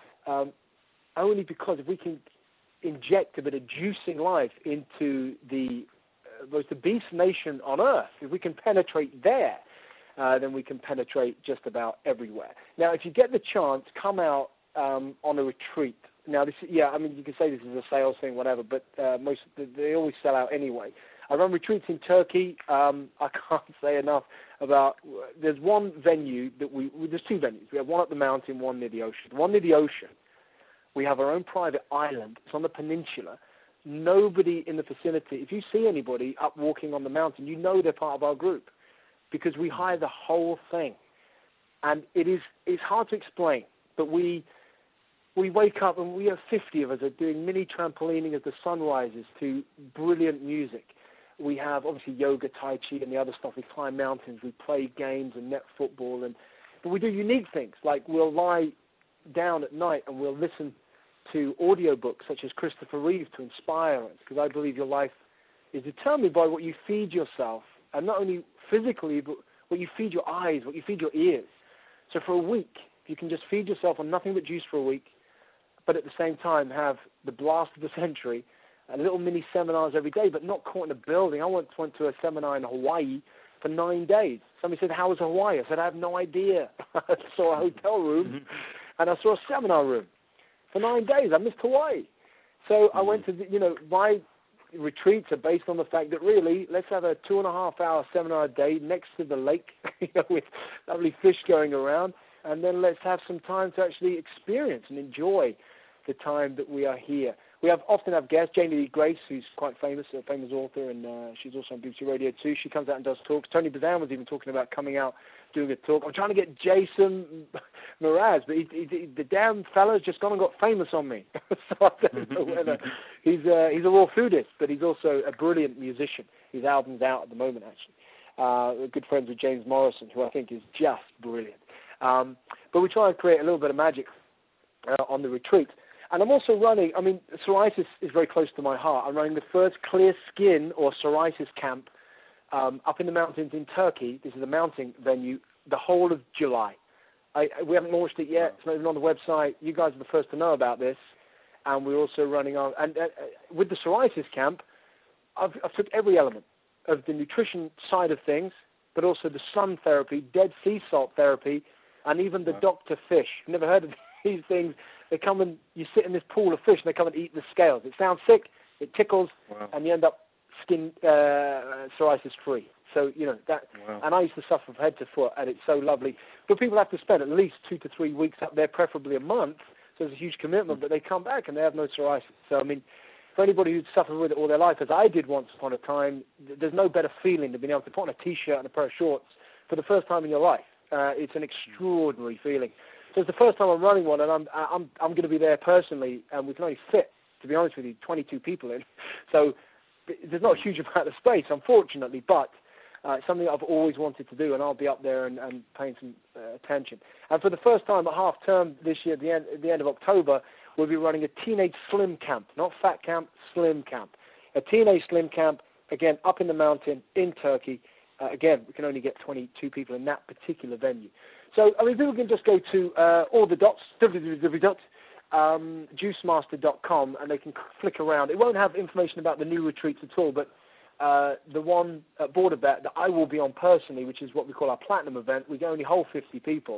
only because if we can inject a bit of juicing life into the beast nation on earth, if we can penetrate there, then we can penetrate just about everywhere. Now, if you get the chance, come out on a retreat. Now, you can say this is a sales thing, whatever, but they always sell out anyway. I run retreats in Turkey. I can't say enough about. There's one venue there's two venues. We have one up the mountain, one near the ocean. One near the ocean, we have our own private island. It's on the peninsula. Nobody in the vicinity. If you see anybody up walking on the mountain, they're part of our group, because we hire the whole thing. And it's hard to explain, but we wake up and we have 50 of us are doing mini trampolining as the sun rises to brilliant music. We have obviously yoga, tai chi, and the other stuff. We climb mountains, we play games and net football, but we do unique things, like we'll lie down at night and we'll listen to audiobooks such as Christopher Reeve to inspire us, because I believe your life is determined by what you feed yourself, and not only physically, but what you feed your eyes, what you feed your ears. So for a week, you can just feed yourself on nothing but juice for a week, but at the same time have the blast of the century, little mini seminars every day, but not caught in a building. I once went to a seminar in Hawaii for 9 days. Somebody said, "How was Hawaii?" I said, "I have no idea." I saw a hotel room, and I saw a seminar room. For 9 days, I missed Hawaii. So I went to, my retreats are based on the fact that really, let's have a 2.5-hour seminar a day next to the lake, with lovely fish going around, and then let's have some time to actually experience and enjoy the time that we are here. We often have guests, Jamie Lee Grace, who's quite famous, a famous author, and she's also on BBC Radio 2. She comes out and does talks. Tony Bazan was even talking about coming out, doing a talk. I'm trying to get Jason Mraz, but the damn fella's just gone and got famous on me. So I don't know whether he's a raw foodist, but he's also a brilliant musician. His album's out at the moment, actually. We're good friends with James Morrison, who I think is just brilliant. But we try and create a little bit of magic on the retreat. And I'm also running, psoriasis is very close to my heart. I'm running the first clear skin or psoriasis camp up in the mountains in Turkey. This is a mountain venue, the whole of July. We haven't launched it yet. It's not even on the website. You guys are the first to know about this. And we're also running on, and with the psoriasis camp, I've took every element of the nutrition side of things, but also the sun therapy, Dead Sea salt therapy, and even the Dr. Fish. I've never heard of these things. They come and you sit in this pool of fish, and they come and eat the scales. It sounds sick, it tickles, and you end up skin psoriasis free. So that. Wow. And I used to suffer from head to foot, and it's so lovely. But people have to spend at least 2 to 3 weeks up there, preferably a month. So it's a huge commitment. But they come back and they have no psoriasis. So for anybody who's suffered with it all their life, as I did once upon a time, there's no better feeling than being able to put on a T-shirt and a pair of shorts for the first time in your life. It's an extraordinary feeling. So it's the first time I'm running one, and I'm going to be there personally, and we can only fit, to be honest with you, 22 people in. So there's not a huge amount of space, unfortunately, but it's something I've always wanted to do, and I'll be up there and paying some attention. And for the first time at half term this year, at the end of October, we'll be running a teenage slim camp, not fat camp, slim camp. A teenage slim camp, again, up in the mountain in Turkey. Again, we can only get 22 people in that particular venue. So, people can just go to all the dots, www.juicemaster.com, and they can flick around. It won't have information about the new retreats at all, but the one at Border Bet that I will be on personally, which is what we call our platinum event, we can only hold 50 people.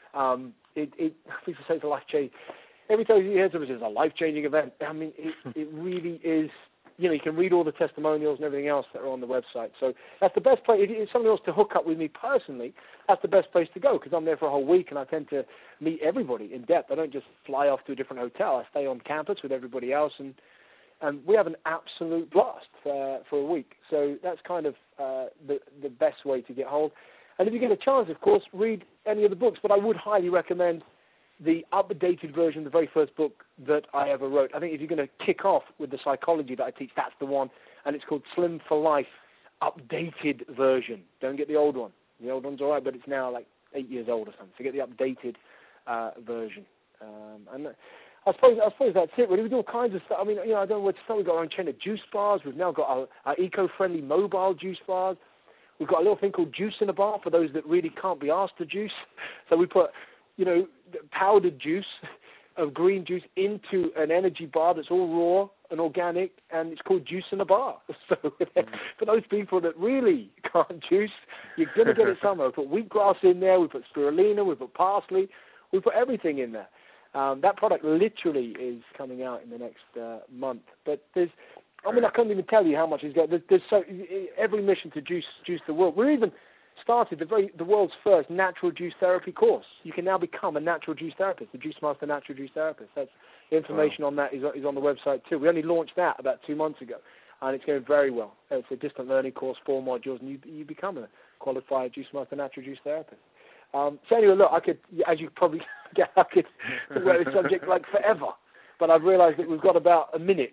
People say it's a life-changing. Every time you hear something, it's a life-changing event. I mean, it really is. You can read all the testimonials and everything else that are on the website. So that's the best place. If somebody wants to hook up with me personally, that's the best place to go, because I'm there for a whole week and I tend to meet everybody in depth. I don't just fly off to a different hotel. I stay on campus with everybody else, and we have an absolute blast for a week. So that's kind of the best way to get hold. And if you get a chance, of course, read any of the books. But I would highly recommend the updated version, the very first book that I ever wrote. I think if you're going to kick off with the psychology that I teach, that's the one. And it's called Slim for Life, updated version. Don't get the old one. The old one's all right, but it's now like 8 years old or something. So get the updated version. And I suppose that's it, really. We do all kinds of stuff. I mean, I don't know where to start. We've got our own chain of juice bars. We've now got our eco-friendly mobile juice bars. We've got a little thing called Juice in a Bar for those that really can't be asked to juice. So we put, powdered juice of green juice into an energy bar that's all raw and organic, and it's called Juice in a Bar. So for those people that really can't juice, you're going to get it somewhere. We put wheatgrass in there. We put spirulina. We put parsley. We put everything in there. That product literally is coming out in the next month. But I can't even tell you how much is going. There's every mission to juice the world. We're even started the world's first natural juice therapy course. You can now become a natural juice therapist, the Juice Master Natural Juice Therapist. That's the information on that is on the website too. We only launched that about 2 months ago, and it's going very well. It's a distant learning course, 4 modules, and you become a qualified Juice Master Natural Juice Therapist. So anyway, look, I could, as you probably get, I could talk about this subject like forever, but I've realised that we've got about a minute.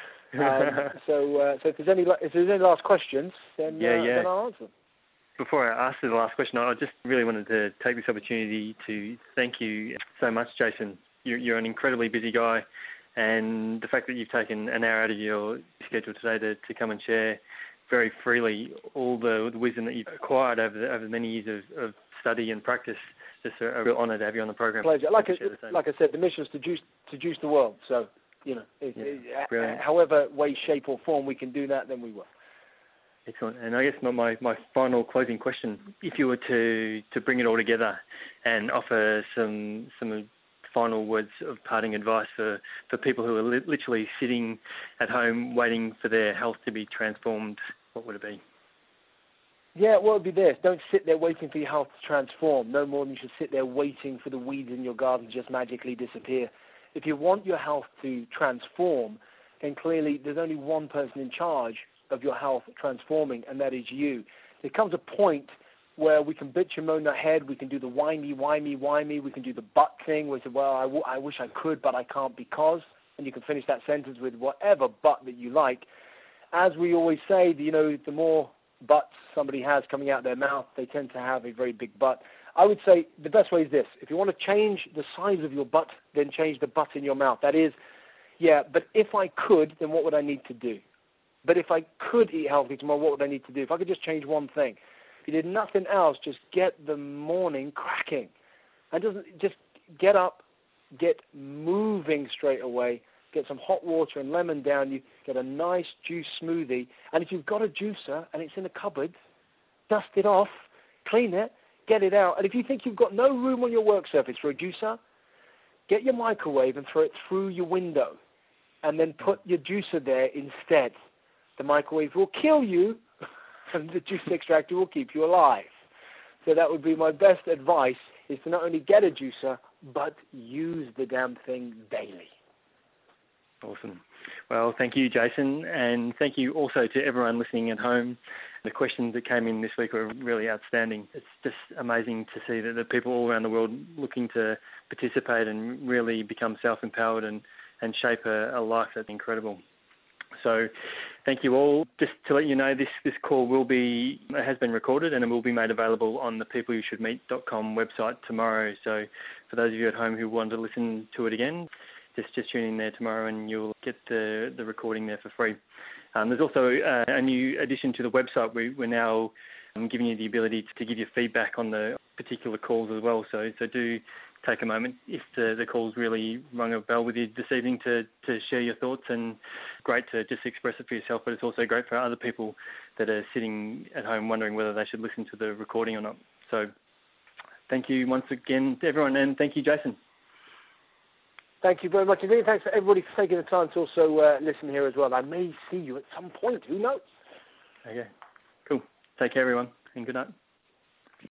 So if there's any last questions, then I'll answer them. Before I ask the last question, I just really wanted to take this opportunity to thank you so much, Jason. You're an incredibly busy guy, and the fact that you've taken an hour out of your schedule today to come and share very freely all the wisdom that you've acquired over many years of study and practice, just a real honour to have you on the program. Pleasure. Like I said, the mission is to juice the world. So, however way, shape or form we can do that, then we will. Excellent. And I guess my final closing question, if you were to bring it all together and offer some final words of parting advice for people who are literally sitting at home waiting for their health to be transformed, what would it be? Yeah, well, it would be this. Don't sit there waiting for your health to transform. No more than you should sit there waiting for the weeds in your garden to just magically disappear. If you want your health to transform, then clearly there's only one person in charge of your health transforming, and that is you. There comes a point where we can bitch and moan our head, we can do the why me, we can do the but thing, where we say, well, I wish I could, but I can't because, and you can finish that sentence with whatever but that you like. As we always say, the more buts somebody has coming out their mouth, they tend to have a very big butt. I would say the best way is this. If you want to change the size of your butt, then change the butt in your mouth. That is, but if I could, then what would I need to do? But if I could eat healthy tomorrow, what would I need to do? If I could just change one thing. If you did nothing else, just get the morning cracking. And just get up, get moving straight away, get some hot water and lemon down you, get a nice juice smoothie. And if you've got a juicer and it's in the cupboard, dust it off, clean it, get it out. And if you think you've got no room on your work surface for a juicer, get your microwave and throw it through your window. And then put your juicer there instead. The microwave will kill you, and the juice extractor will keep you alive. So that would be my best advice, is to not only get a juicer, but use the damn thing daily. Awesome. Well, thank you, Jason, and thank you also to everyone listening at home. The questions that came in this week were really outstanding. It's just amazing to see that the people all around the world looking to participate and really become self-empowered and shape a life that's incredible. So thank you all. Just to let you know, this call has been recorded and it will be made available on the peopleyoushouldmeet.com website tomorrow. So for those of you at home who want to listen to it again, just tune in there tomorrow and you'll get the recording there for free. There's also a new addition to the website. We're now giving you the ability to give your feedback on the particular calls as well. So do take a moment if the calls really rung a bell with you this evening to share your thoughts, and great to just express it for yourself, but it's also great for other people that are sitting at home wondering whether they should listen to the recording or not. So Thank you once again to everyone, and thank you, Jason. Thank you very much indeed. Thanks for everybody for taking the time to also listen here as well. I may see you at some point. Who knows? Okay, cool. Take care, everyone, and good night.